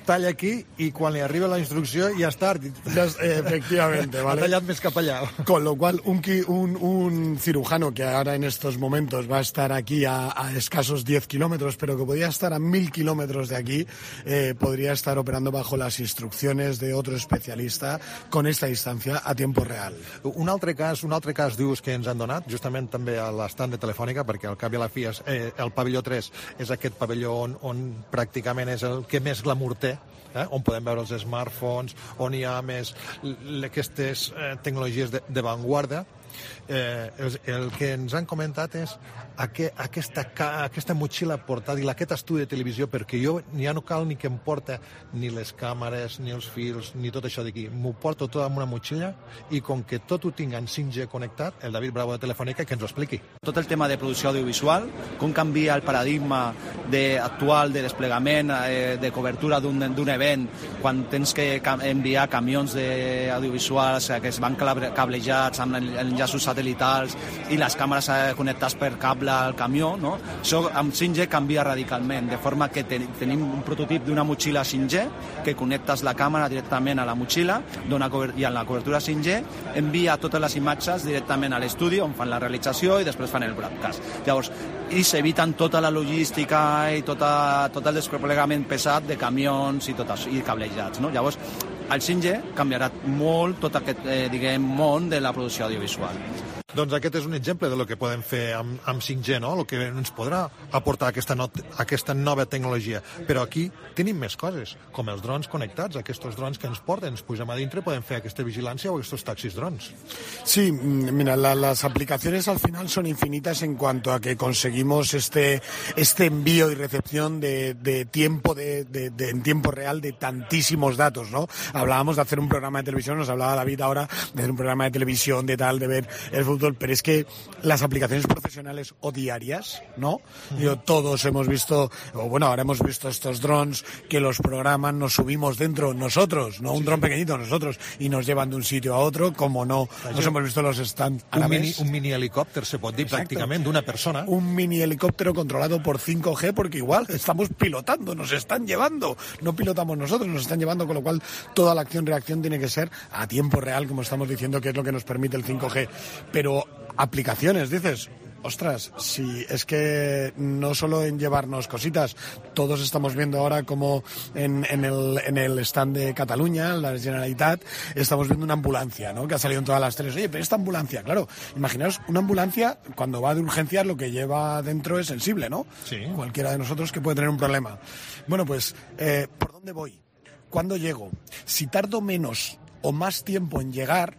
talla aquí i quan li arriba la instrucció ja és tard. Ya es- eh, efectivamente, ¿vale? Ha tallat més cap allà. Con lo cual, un, qui- un, un cirujano que ahora en estos momentos va a estar aquí a, a escasos diez kilómetros, pero que podría estar a mil kilómetros de aquí, eh, podría estar operando bajo las instrucciones de otro especialista con esta distancia a tiempo real. Un altre cas, un altre cas dius que ens han donat, justament també a l'estand de Telefònica, perquè al cap i a la fi és, eh, el pavelló tres és aquest pavelló on, on pràcticament és el que més glamour té, eh? On podem veure els smartphones, on hi ha més l- aquestes eh, tecnologies de, de vanguarda. Eh, el, el que ens han comentat és aqu aquesta, ca- aquesta motxilla portàtil, aquest estudi de televisió, perquè jo ja no cal ni que em porta ni les càmeres, ni els fils, ni tot això d'aquí. M'ho porto tot en una motxilla i com que tot ho tinc en cinc G connectat, el David Bravo de Telefònica que ens ho expliqui. Tot el tema de producció audiovisual, com canvia el paradigma de, actual de desplegament, eh, de cobertura d'un d'un event, quan tens que ca- enviar camions d'audiovisuals que es van cable- cablejats amb en- enllaços satelitals i les càmeres eh, connectats per cable al camió, no? Això amb cinc G canvia radicalment, de forma que ten, tenim un prototip d'una motxilla cinc G que connectes la càmera directament a la motxilla dona cober- i en la cobertura cinc G envia totes les imatges directament a l'estudi on fan la realització i després fan el broadcast. Llavors, i s'eviten tota la logística i tota, tot el desplegament pesat de camions i, tot això, i cablejats, no? Llavors, el cinc G canviarà molt tot aquest eh, diguem, món de la producció audiovisual. Doncs aquest és un exemple de lo que podem fer amb, amb cinc G, no? El que ens podrà aportar aquesta, no, aquesta nova tecnologia. Però aquí tenim més coses, com els drons connectats, aquests drons que ens porten, ens pugem a dintre, podem fer aquesta vigilància o aquests taxis drons. Sí, mm, mira, la- las aplicaciones al final son infinitas en cuanto a que conseguimos este, este envío y recepción de, de tiempo, de, de- de- en tiempo real de tantísimos datos, ¿no? Hablábamos de hacer un programa de televisión, nos hablaba David ahora de hacer un programa de televisión, de tal, de ver el fútbol, pero es que las aplicaciones profesionales o diarias, ¿no? Yo, todos hemos visto, o bueno, ahora hemos visto estos drones que los programan, nos subimos dentro nosotros, no un dron pequeñito, nosotros, y nos llevan de un sitio a otro, como no, nos hemos visto los stands Un árabes. mini, un mini helicòpter, se pot dir, Exacto. pràcticament, d'una persona. Un mini helicóptero controlado por cinco G, porque igual estamos pilotando, nos están llevando, no pilotamos nosotros, nos están llevando, con lo cual toda la acción-reacción tiene que ser a tiempo real, como estamos diciendo, que es lo que nos permite el cinco G. Pero aplicaciones, dices, ostras, si es que no solo en llevarnos cositas, todos estamos viendo ahora como en, en, el, en el stand de Cataluña, la Generalitat, estamos viendo una ambulancia, ¿no? Que ha salido en todas las teles. Oye, pero esta ambulancia, claro, imaginaos, una ambulancia, cuando va de urgencias, lo que lleva dentro es sensible, ¿no? Sí. Cualquiera de nosotros que puede tener un problema. Bueno, pues, eh, ¿por dónde voy? ¿Cuándo llego? Si tardo menos o más tiempo en llegar,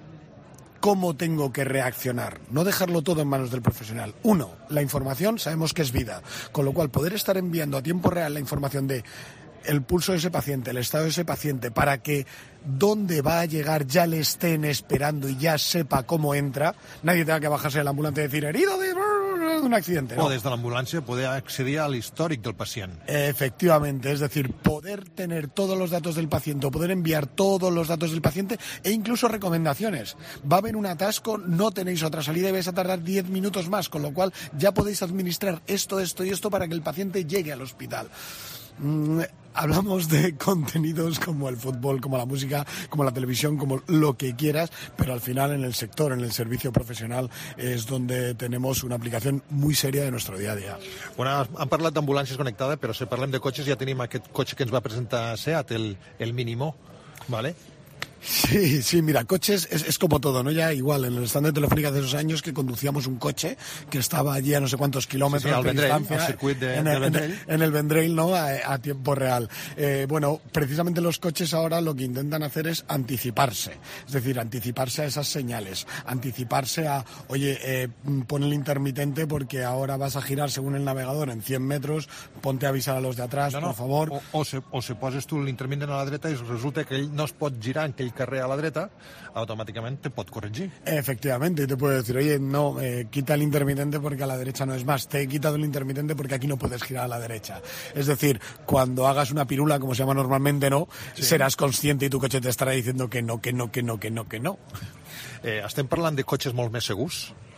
¿cómo tengo que reaccionar? No dejarlo todo en manos del profesional. Uno, la información sabemos que es vida, con lo cual poder estar enviando a tiempo real la información de el pulso de ese paciente, el estado de ese paciente, para que dónde va a llegar ya le estén esperando y ya sepa cómo entra, nadie tenga que bajarse de la ambulancia y decir herido de, de un accidente, ¿no? O des de l'ambulància poder accedir a l'històric del pacient. Efectivamente, es decir, poder tener todos los datos del paciente, o poder enviar todos los datos del paciente e incluso recomendaciones. Va a haber un atasco, no tenéis otra salida y vais a tardar diez minutos más, con lo cual ya podéis administrar esto, esto y esto para que el paciente llegue al hospital. Mm, hablamos de contenidos como el fútbol, como la música, como la televisión, como lo que quieras, pero al final en el sector, en el servicio profesional, es donde tenemos una aplicación muy seria de nuestro día a día. Bueno, han parlat d'ambulàncies connectades, però si parlem de cotxes ja tenim aquest cotxe que ens va presentar SEAT, el, el Minimo, ¿vale? Sí, sí, mira, coches es, es como todo, ¿no? Ya igual, en el stand de Telefónica hace esos años que conducíamos un coche que estaba allí a no sé cuántos kilómetros Sí, sí, al de Vendrell, distancia, al circuit de- en, del el, en, Vendrell. el, en el Vendrell, ¿no? A, a tiempo real. Eh, bueno, precisamente los coches ahora lo que intentan hacer es anticiparse, es decir, anticiparse a esas señales, anticiparse a, oye, eh, pon el intermitente porque ahora vas a girar según el navegador en cien metros, ponte a avisar a los de atrás, No, no, por favor. O, o, se, o se poses tu l'intermittent a la dreta i resulta que ell no es pot girar en aquell carrer a la dreta, automàticament te pot corregir. Efectivamente, y te puede decir, oye, no, eh, quita el intermitente porque a la derecha no es más, te he quitado el intermitente porque aquí no puedes girar a la derecha. Es decir, cuando hagas una pirula, como se llama normalmente, no, Sí. serás consciente y tu coche te estará diciendo que no, que no, que no, que no, que no. Eh, estem parlant de cotxes molt més segurs?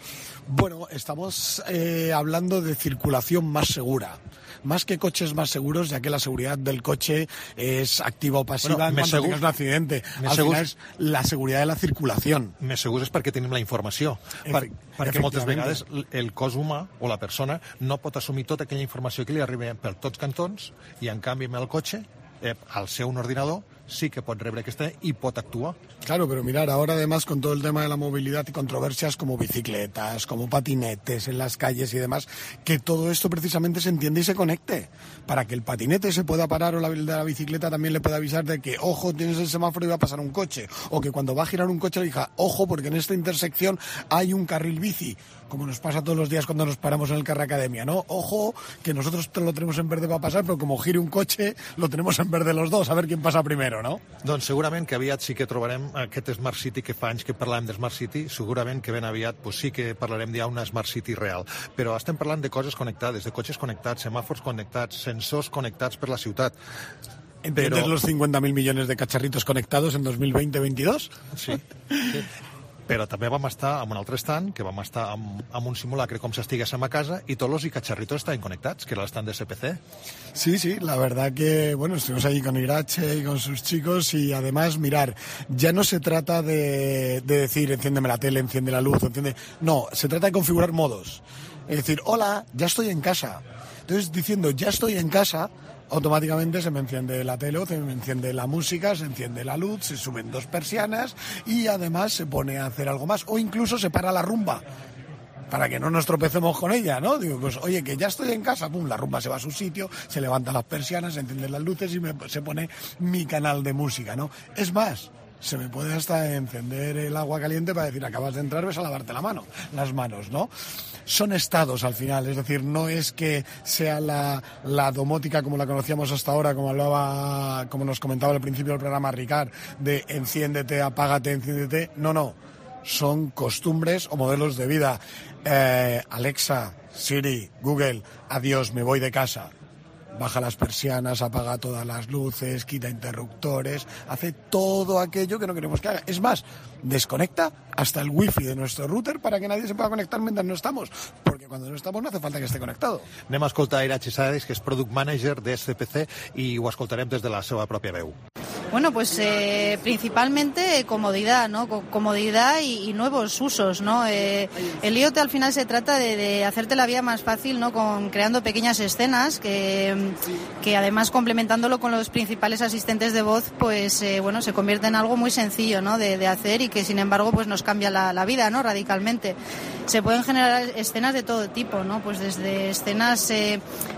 Bueno, estamos eh, hablando de circulación más segura. Más que coches más seguros, ya que la seguridad del coche es activa o pasiva bueno, en cuanto segur... tengas un accidente. Al segurs... final és la seguretat de la circulació. Més segurs és perquè tenim la informació. E per, perquè moltes vegades el cos humà o la persona no pot assumir tota aquella informació que li arriba per tots cantons i, en canvi, amb el cotxe, eh, al ser un ordinador, sí que pot rebre aquesta y pot actuar. Claro, pero mirar, ahora además con todo el tema de la movilidad y controversias como bicicletas, como patinetes en las calles y demás, que todo esto precisamente se entiende y se conecte. Para que el patinete se pueda parar o la de la bicicleta también le pueda avisar de que, ojo, tienes el semáforo y va a pasar un coche. O que cuando va a girar un coche le diga, ojo, porque en esta intersección hay un carril bici. Como nos pasa todos los días cuando nos paramos en el Carrer Academia, ¿no? Ojo, que nosotros lo tenemos en verde para pasar, pero como gire un coche, lo tenemos en verde los dos, a ver quién pasa primero, ¿no? Doncs segurament que aviat sí que trobarem aquest Smart City, que fa anys que parlàvem de Smart City, segurament que ben aviat pues sí que parlarem d'una Smart City real. Però estem parlant de coses connectades, de cotxes connectats, semàfors connectats, sensors connectats per la ciutat. ¿Entiendes Pero... los cincuenta mil millones de cacharritos conectados en dos mil veinte veintidós? Sí, sí. Però també vam estar en un altre stand, que vam estar amb, amb un simulacre com si estiguéssim a casa y todos los cacharritos estaban conectados, que era el stand de S P C. Sí, sí, la verdad que, bueno, estuvimos allí con Irache y con sus chicos y además, mirar, ya no se trata de, de decir enciéndeme la tele, enciende la luz, enciende... No, se trata de configurar modos. Es decir, hola, ya estoy en casa. Entonces, diciendo ya estoy en casa, automáticamente se me enciende la tele, se me enciende la música, se enciende la luz, se suben dos persianas y además se pone a hacer algo más o incluso se para la rumba para que no nos tropecemos con ella, ¿no? Digo, pues oye, que ya estoy en casa, pum, la rumba se va a su sitio, se levantan las persianas, se encienden las luces y me, se pone mi canal de música, ¿no? Es más, se me puede hasta encender el agua caliente para decir, acabas de entrar, ves a lavarte la mano, las manos, ¿no? Son estados al final, es decir, no es que sea la, la domótica como la conocíamos hasta ahora, como hablaba, como nos comentaba al principio del programa Ricard, de enciéndete, apágate, enciéndete, no, no, son costumbres o modelos de vida. Eh, Alexa, Siri, Google, adiós, me voy de casa. Baja las persianas, apaga todas las luces, quita interruptores, hace todo aquello que no queremos que haga. Es más, desconecta hasta el wifi de nuestro router para que nadie se pueda conectar mientras no estamos, porque cuando no estamos no hace falta que esté conectado. Anem a escoltar a Irache Sades, que és Product Manager de S P C, i ho escoltarem des de la seva pròpia veu. Bueno, pues eh, principalmente comodidad, ¿no? Comodidad y, y nuevos usos, ¿no? Eh, el I O T al final se trata de, de hacerte la vida más fácil, ¿no? Con creando pequeñas escenas que, que además complementándolo con los principales asistentes de voz, pues eh, bueno, se convierte en algo muy sencillo, ¿no? De, de hacer y que sin embargo pues nos cambia la, la vida, ¿no? Radicalmente. Se pueden generar escenas de todo tipo, ¿no? Pues desde escenas eh,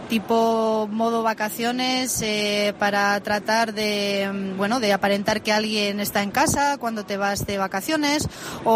tipo modo vacaciones eh, para tratar de bueno, de aparentar que alguien está en casa cuando te vas de vacaciones,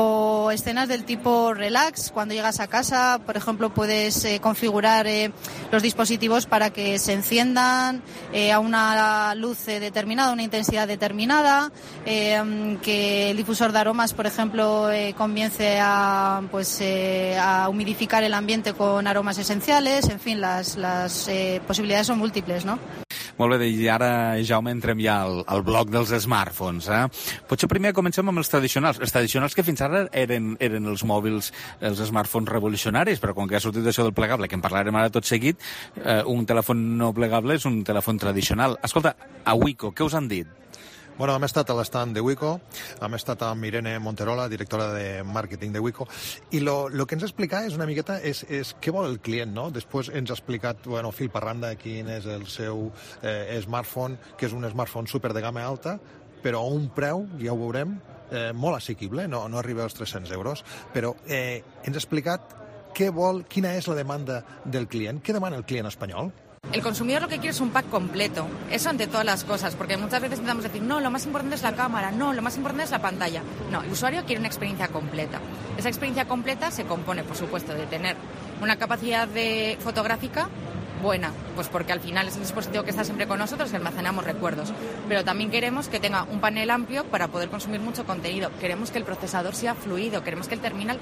o escenas del tipo relax, cuando llegas a casa, por ejemplo, puedes eh, configurar eh, los dispositivos para que se enciendan eh, a una luz eh, determinada, una intensidad determinada, eh, que el difusor de aromas, por ejemplo, eh, comience a, pues, eh, a humidificar el ambiente con aromas esenciales, en fin, las, las eh, posibilidades son múltiples, ¿no? Molt bé, i ara, Jaume, entrem ja al, al bloc dels smartphones. Eh? Potser primer comencem amb els tradicionals. Els tradicionals que fins ara eren, eren els mòbils, els smartphones revolucionaris, però com que ha sortit això del plegable, que en parlarem ara tot seguit, eh, un telèfon no plegable és un telèfon tradicional. Escolta, a Wico, què us han dit? Bueno, hem estat a l'estand de Wico, hem estat amb Irene Monterola, directora de màrqueting de Wico, i lo, lo que ens explica és una miqueta és, és què vol el client, no? Després ens ha explicat, bueno, fil per randa, quin és el seu eh, smartphone, que és un smartphone super de gamma alta, però a un preu, ja ho veurem, eh, molt assequible, no, no arriba als tres-cents euros, però eh, ens ha explicat què vol, quina és la demanda del client, què demana el client espanyol. El consumidor lo que quiere es un pack completo, eso ante todas las cosas, porque muchas veces intentamos decir, no, lo más importante es la cámara, no, lo más importante es la pantalla. No, el usuario quiere una experiencia completa. Esa experiencia completa se compone, por supuesto, de tener una capacidad de fotográfica buena, pues porque al final es un dispositivo que está siempre con nosotros y almacenamos recuerdos, pero también queremos que tenga un panel amplio para poder consumir mucho contenido, queremos que el procesador sea fluido, queremos que el terminal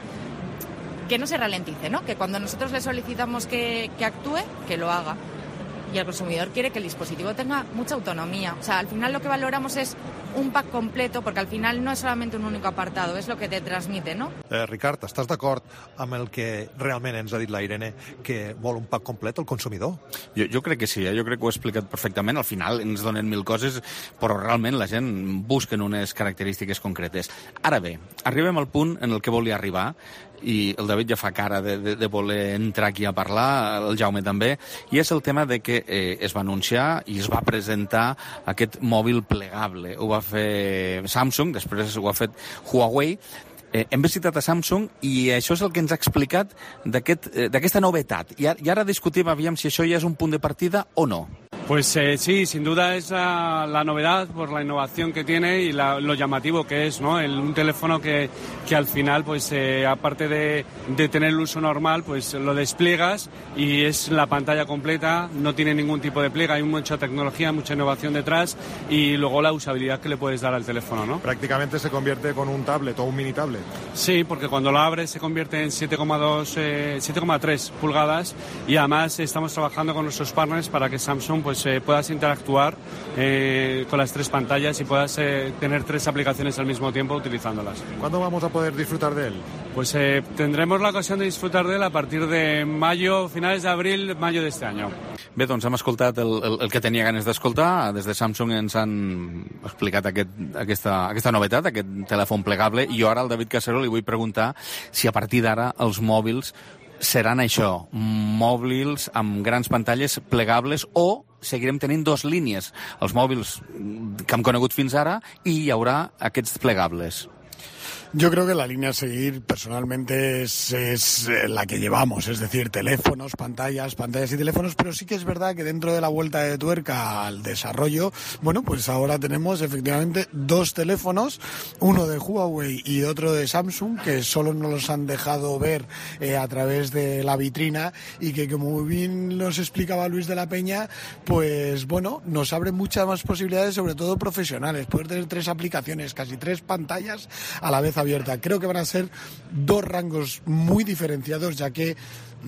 que no se ralentice, ¿no? Que cuando nosotros le solicitamos que, que actúe, que lo haga. Y el consumidor quiere que el dispositivo tenga mucha autonomía. O sea, al final lo que valoramos es un pack completo, porque al final no es solamente un único apartado, es lo que te transmite, ¿no? Eh, Ricard, estàs d'acord amb el que realment ens ha dit la Irene, que vol un pack complet el consumidor? Jo, jo crec que sí, eh? Jo crec que ho he explicat perfectament. Al final ens donen mil coses, però realment la gent busca unes característiques concretes. Ara bé, arribem al punt en el que volia arribar, i el David ja fa cara de, de, de voler entrar aquí a parlar, el Jaume també, i és el tema de que eh, es va anunciar i es va presentar aquest mòbil plegable. Ho va fer Samsung, després ho ha fet Huawei. Eh, hem visitat a Samsung i això és el que ens ha explicat d'aquesta aquest, eh, novetat. I, I ara discutim aviam si això ja és un punt de partida o no. Pues eh, sí, sin duda es la, la novedad por la innovación que tiene y la, lo llamativo que es, ¿no? El, un teléfono que, que al final, pues eh, aparte de, de tener el uso normal, pues lo despliegas y es la pantalla completa, no tiene ningún tipo de pliega, hay mucha tecnología, mucha innovación detrás y luego la usabilidad que le puedes dar al teléfono, ¿no? Prácticamente se convierte con un tablet o un mini tablet. Sí, porque cuando lo abres se convierte en siete coma dos, eh, siete coma tres pulgadas y además estamos trabajando con nuestros partners para que Samsung pues eh, puedas interactuar eh, con las tres pantallas y puedas eh, tener tres aplicaciones al mismo tiempo utilizándolas. ¿Cuándo vamos a poder disfrutar de él? Pues eh, tendremos la ocasión de disfrutar de él a partir de mayo, finales de abril, mayo de este año. Bé, doncs hem escoltat el, el, el que tenia ganes d'escoltar. Des de Samsung ens han explicat aquest, aquesta, aquesta novetat, aquest telèfon plegable, i jo ara al David Casero li vull preguntar si a partir d'ara els mòbils seran això, mòbils amb grans pantalles plegables o seguirem tenint dos línies, els mòbils que hem conegut fins ara i hi haurà aquests plegables. Yo creo que la línea a seguir personalmente es, es la que llevamos, es decir, teléfonos, pantallas, pantallas y teléfonos, pero sí que es verdad que dentro de la vuelta de tuerca al desarrollo, bueno, pues ahora tenemos efectivamente dos teléfonos, uno de Huawei y otro de Samsung, que solo nos los han dejado ver eh, a través de la vitrina y que, como bien nos explicaba Luis de la Peña, pues bueno, nos abre muchas más posibilidades, sobre todo profesionales, poder tener tres aplicaciones, casi tres pantallas a la vez abierta. Creo que van a ser dos rangos muy diferenciados, ya que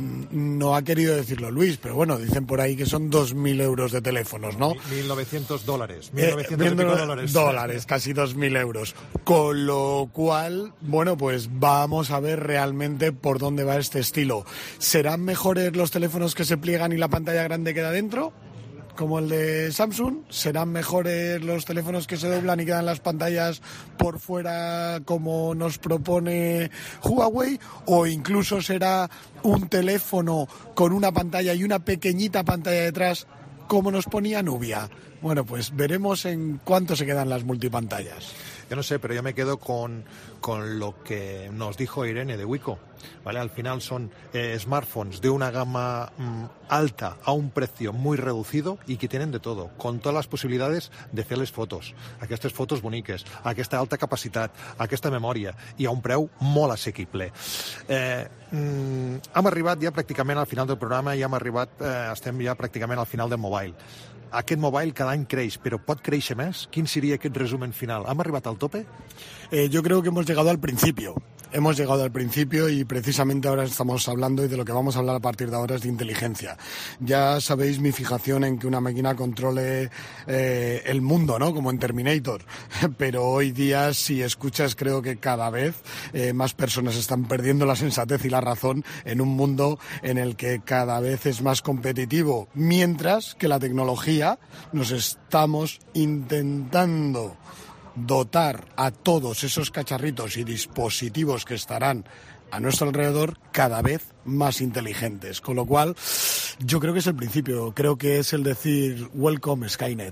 no ha querido decirlo Luis, pero bueno, dicen por ahí que son dos mil euros de teléfonos, ¿no? mil novecientos dólares. mil novecientos dólares. Dólares, casi dos mil euros. Con lo cual, bueno, pues vamos a ver realmente por dónde va este estilo. ¿Serán mejores los teléfonos que se pliegan y la pantalla grande queda dentro, como el de Samsung? ¿Serán mejores los teléfonos que se doblan y quedan las pantallas por fuera, como nos propone Huawei? ¿O incluso será un teléfono con una pantalla y una pequeñita pantalla detrás, como nos ponía Nubia? Bueno, pues veremos en cuánto se quedan las multipantallas. Yo no sé, pero yo me quedo con, con lo que nos dijo Irene de Wiko, ¿vale? Al final son eh, smartphones de una gama mm, alta a un precio muy reducido y que tienen de todo, con todas las posibilitats de fer les fotos, aquestes fotos boniques, aquesta alta capacitat, aquesta memòria i a un preu molt assequible. Eh, mm, hem arribat ja pràcticament al final del programa, ja hem arribat, eh, estem ja pràcticament al final del mobile. Aquest mobile cada any creix, però pot créixer més? Quin seria aquest resumen final? ¿Hem arribat al tope? Eh, yo creo que hemos llegado al principio. Hemos llegado al principio y precisamente ahora estamos hablando, y de lo que vamos a hablar a partir de ahora es de inteligencia. Ya sabéis mi fijación en que una máquina controle eh, el mundo, ¿no? Como en Terminator. Pero hoy día, si escuchas, creo que cada vez eh, más personas están perdiendo la sensatez y la razón en un mundo en el que cada vez es más competitivo, mientras que la tecnología nos estamos intentando dotar a todos esos cacharritos y dispositivos que estarán a nuestro alrededor cada vez más inteligentes. Con lo cual, yo creo que es el principio, creo que es el decir welcome Skynet.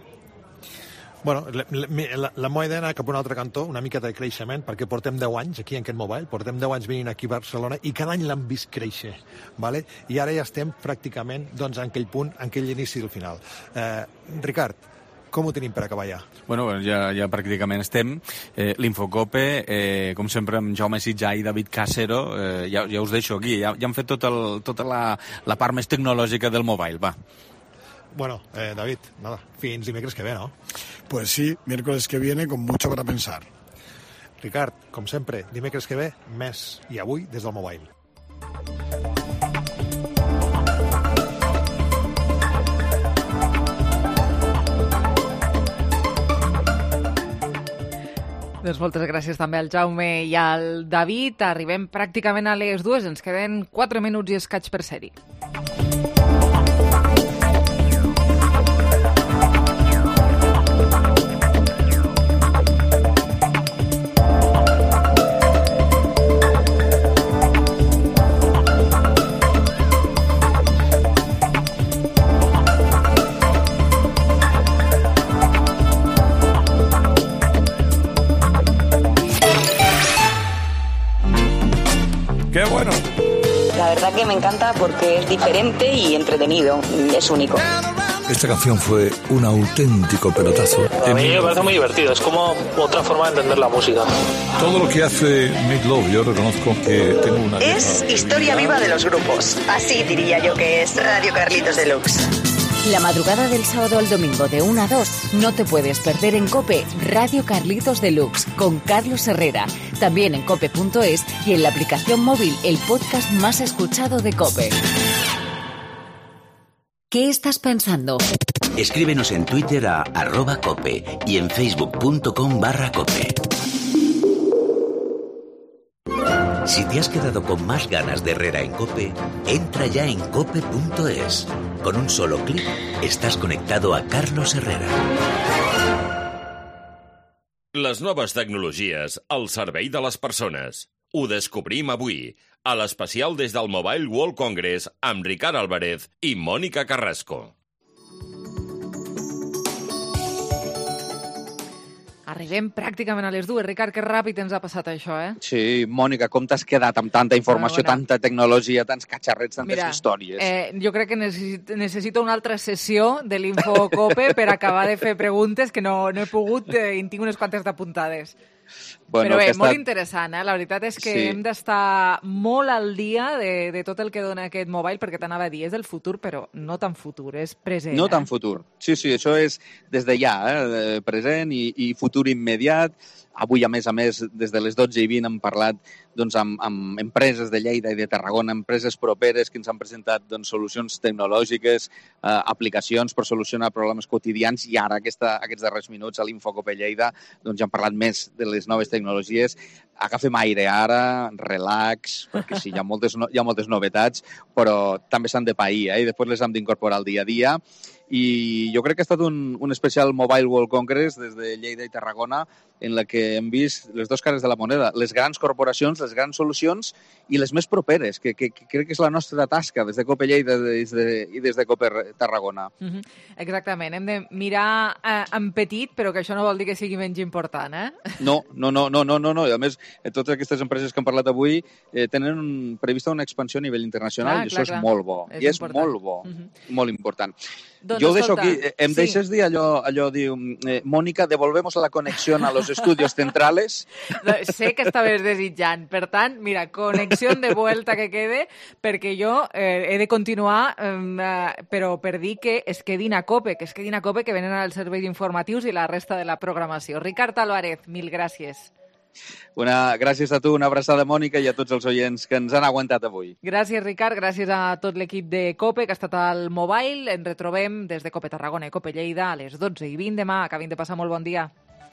Bueno, la, la, la meva idea anar cap a un altre cantó, una mica de creixement, perquè portem deu anys aquí en aquest mobile, portem deu anys venint aquí a Barcelona i cada any l'hem vist créixer, ¿vale? I ara ja estem pràcticament doncs, en aquell punt, en aquell inici del final. Eh, Ricard, com ho tenim per acabar ja? Bueno, ja, ja pràcticament estem. Eh, L'Infocope, eh, com sempre, amb Jaume Sitjà i David Casero, eh, ja, ja us deixo aquí. Ja, ja hem fet tot el, tota la, la part més tecnològica del mobile, va. Bueno, eh, David, nada, fins dimecres que ve, ¿no? Pues sí, miércoles que viene con mucho para pensar. Ricard, com sempre, dimecres que ve, més, i avui des del mobile. Doncs moltes gràcies també al Jaume i al David. Arribem pràcticament a les dues, ens queden quatre minuts i escaig per ser-hi. ¡Qué bueno! La verdad que me encanta porque es diferente y entretenido, es único. Esta canción fue un auténtico pelotazo. A mí me parece muy divertido, es como otra forma de entender la música. Todo lo que hace Meat Loaf, yo reconozco que tengo una... Es historia viva de los grupos, así diría yo que es Radio Carlitos Deluxe. La madrugada del sábado al domingo de una a dos no te puedes perder en COPE Radio Carlitos Deluxe con Carlos Herrera. También en cope punto es y en la aplicación móvil, el podcast más escuchado de COPE. ¿Qué estás pensando? Escríbenos en Twitter a arroba cope y en facebook.com barra cope. Si te has quedado con más ganas de Herrera en COPE, entra ya en cope punto es. Con un solo clic estás conectado a Carlos Herrera. Les noves tecnologies al servei de les persones. Ho descobrim avui, a l'especial des del Mobile World Congress amb Ricard Álvarez i Mònica Carrasco. Arribem pràcticament a les dues. Ricard, que ràpid ens ha passat això, eh? Sí, Mònica, com t'has quedat amb tanta informació, Bona, bona. tanta tecnologia, tants catxarrets, tantes Mira, històries? Eh, jo crec que necessito, necessito una altra sessió de l'Infocope per acabar de fer preguntes que no, no he pogut eh, i en tinc unes quantes d'apuntades. Bueno, Però bé, estat... molt interessant, eh? La veritat és que Sí. hem d'estar molt al dia de, de tot el que dona aquest mobile, perquè t'anava a dir, és del futur, però no tan futur, és present. No eh? tan futur. Sí, sí, això és des de ja, eh? present i, i futur immediat. Avui, a més a més, des de les dotze i vint hem parlat doncs, amb, amb empreses de Lleida i de Tarragona, empreses properes que ens han presentat doncs, solucions tecnològiques, eh, aplicacions per solucionar problemes quotidians, i ara, aquesta, aquests darrers minuts, a l'Infocope Lleida, doncs, ja hem parlat més de les noves tecnologies. Agafem aire ara, relax, perquè sí, hi ha moltes, no, hi ha moltes novetats, però també s'han de pair, eh? I després les hem d'incorporar al dia a dia. I jo crec que ha estat un, un especial Mobile World Congress des de Lleida i Tarragona en la que hem vist les dues cares de la moneda, les grans corporacions, les grans solucions i les més properes, que, que, que crec que és la nostra tasca des de Cope Lleida des de, i des de Cope Tarragona. Uh -huh. Exactament, hem de mirar eh, en petit, però que això no vol dir que sigui menys important, eh? No, no, no, no, no, no, no. I a més, totes aquestes empreses que hem parlat avui eh, tenen un, prevista una expansió a nivell internacional Clar, i clar, això clar. és molt bo. És I és important. molt bo, Uh -huh. molt important. Doncs jo ho deixo escolta, aquí. Em sí. deixes dir allò, allò diu, eh, Mónica, devolvemos la conexión a los estudios centrales. Sé que estaves desitjant. Per tant, mira, connexió de vuelta que quede, perquè jo eh, he de continuar, eh, però per dir que es quedin a COPE, que es quedin a COPE, que venen al servei d'informatius i la resta de la programació. Ricard Álvarez, mil gràcies. Una, gràcies a tu, una abraçada, Mònica, i a tots els oients que ens han aguantat avui. Gràcies, Ricard. Gràcies a tot l'equip de COPE que ha estat al Mobile. Ens retrobem des de COPE Tarragona i COPE Lleida a les dotze i vint demà. Acabin de passar molt bon dia.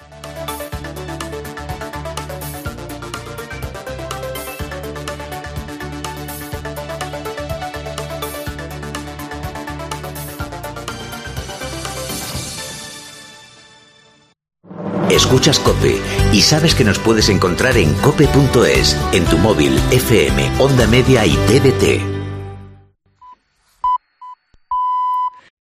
Escuchas COPE y sabes que nos puedes encontrar en cope punto es, en tu móvil, F M, Onda Media y T D T.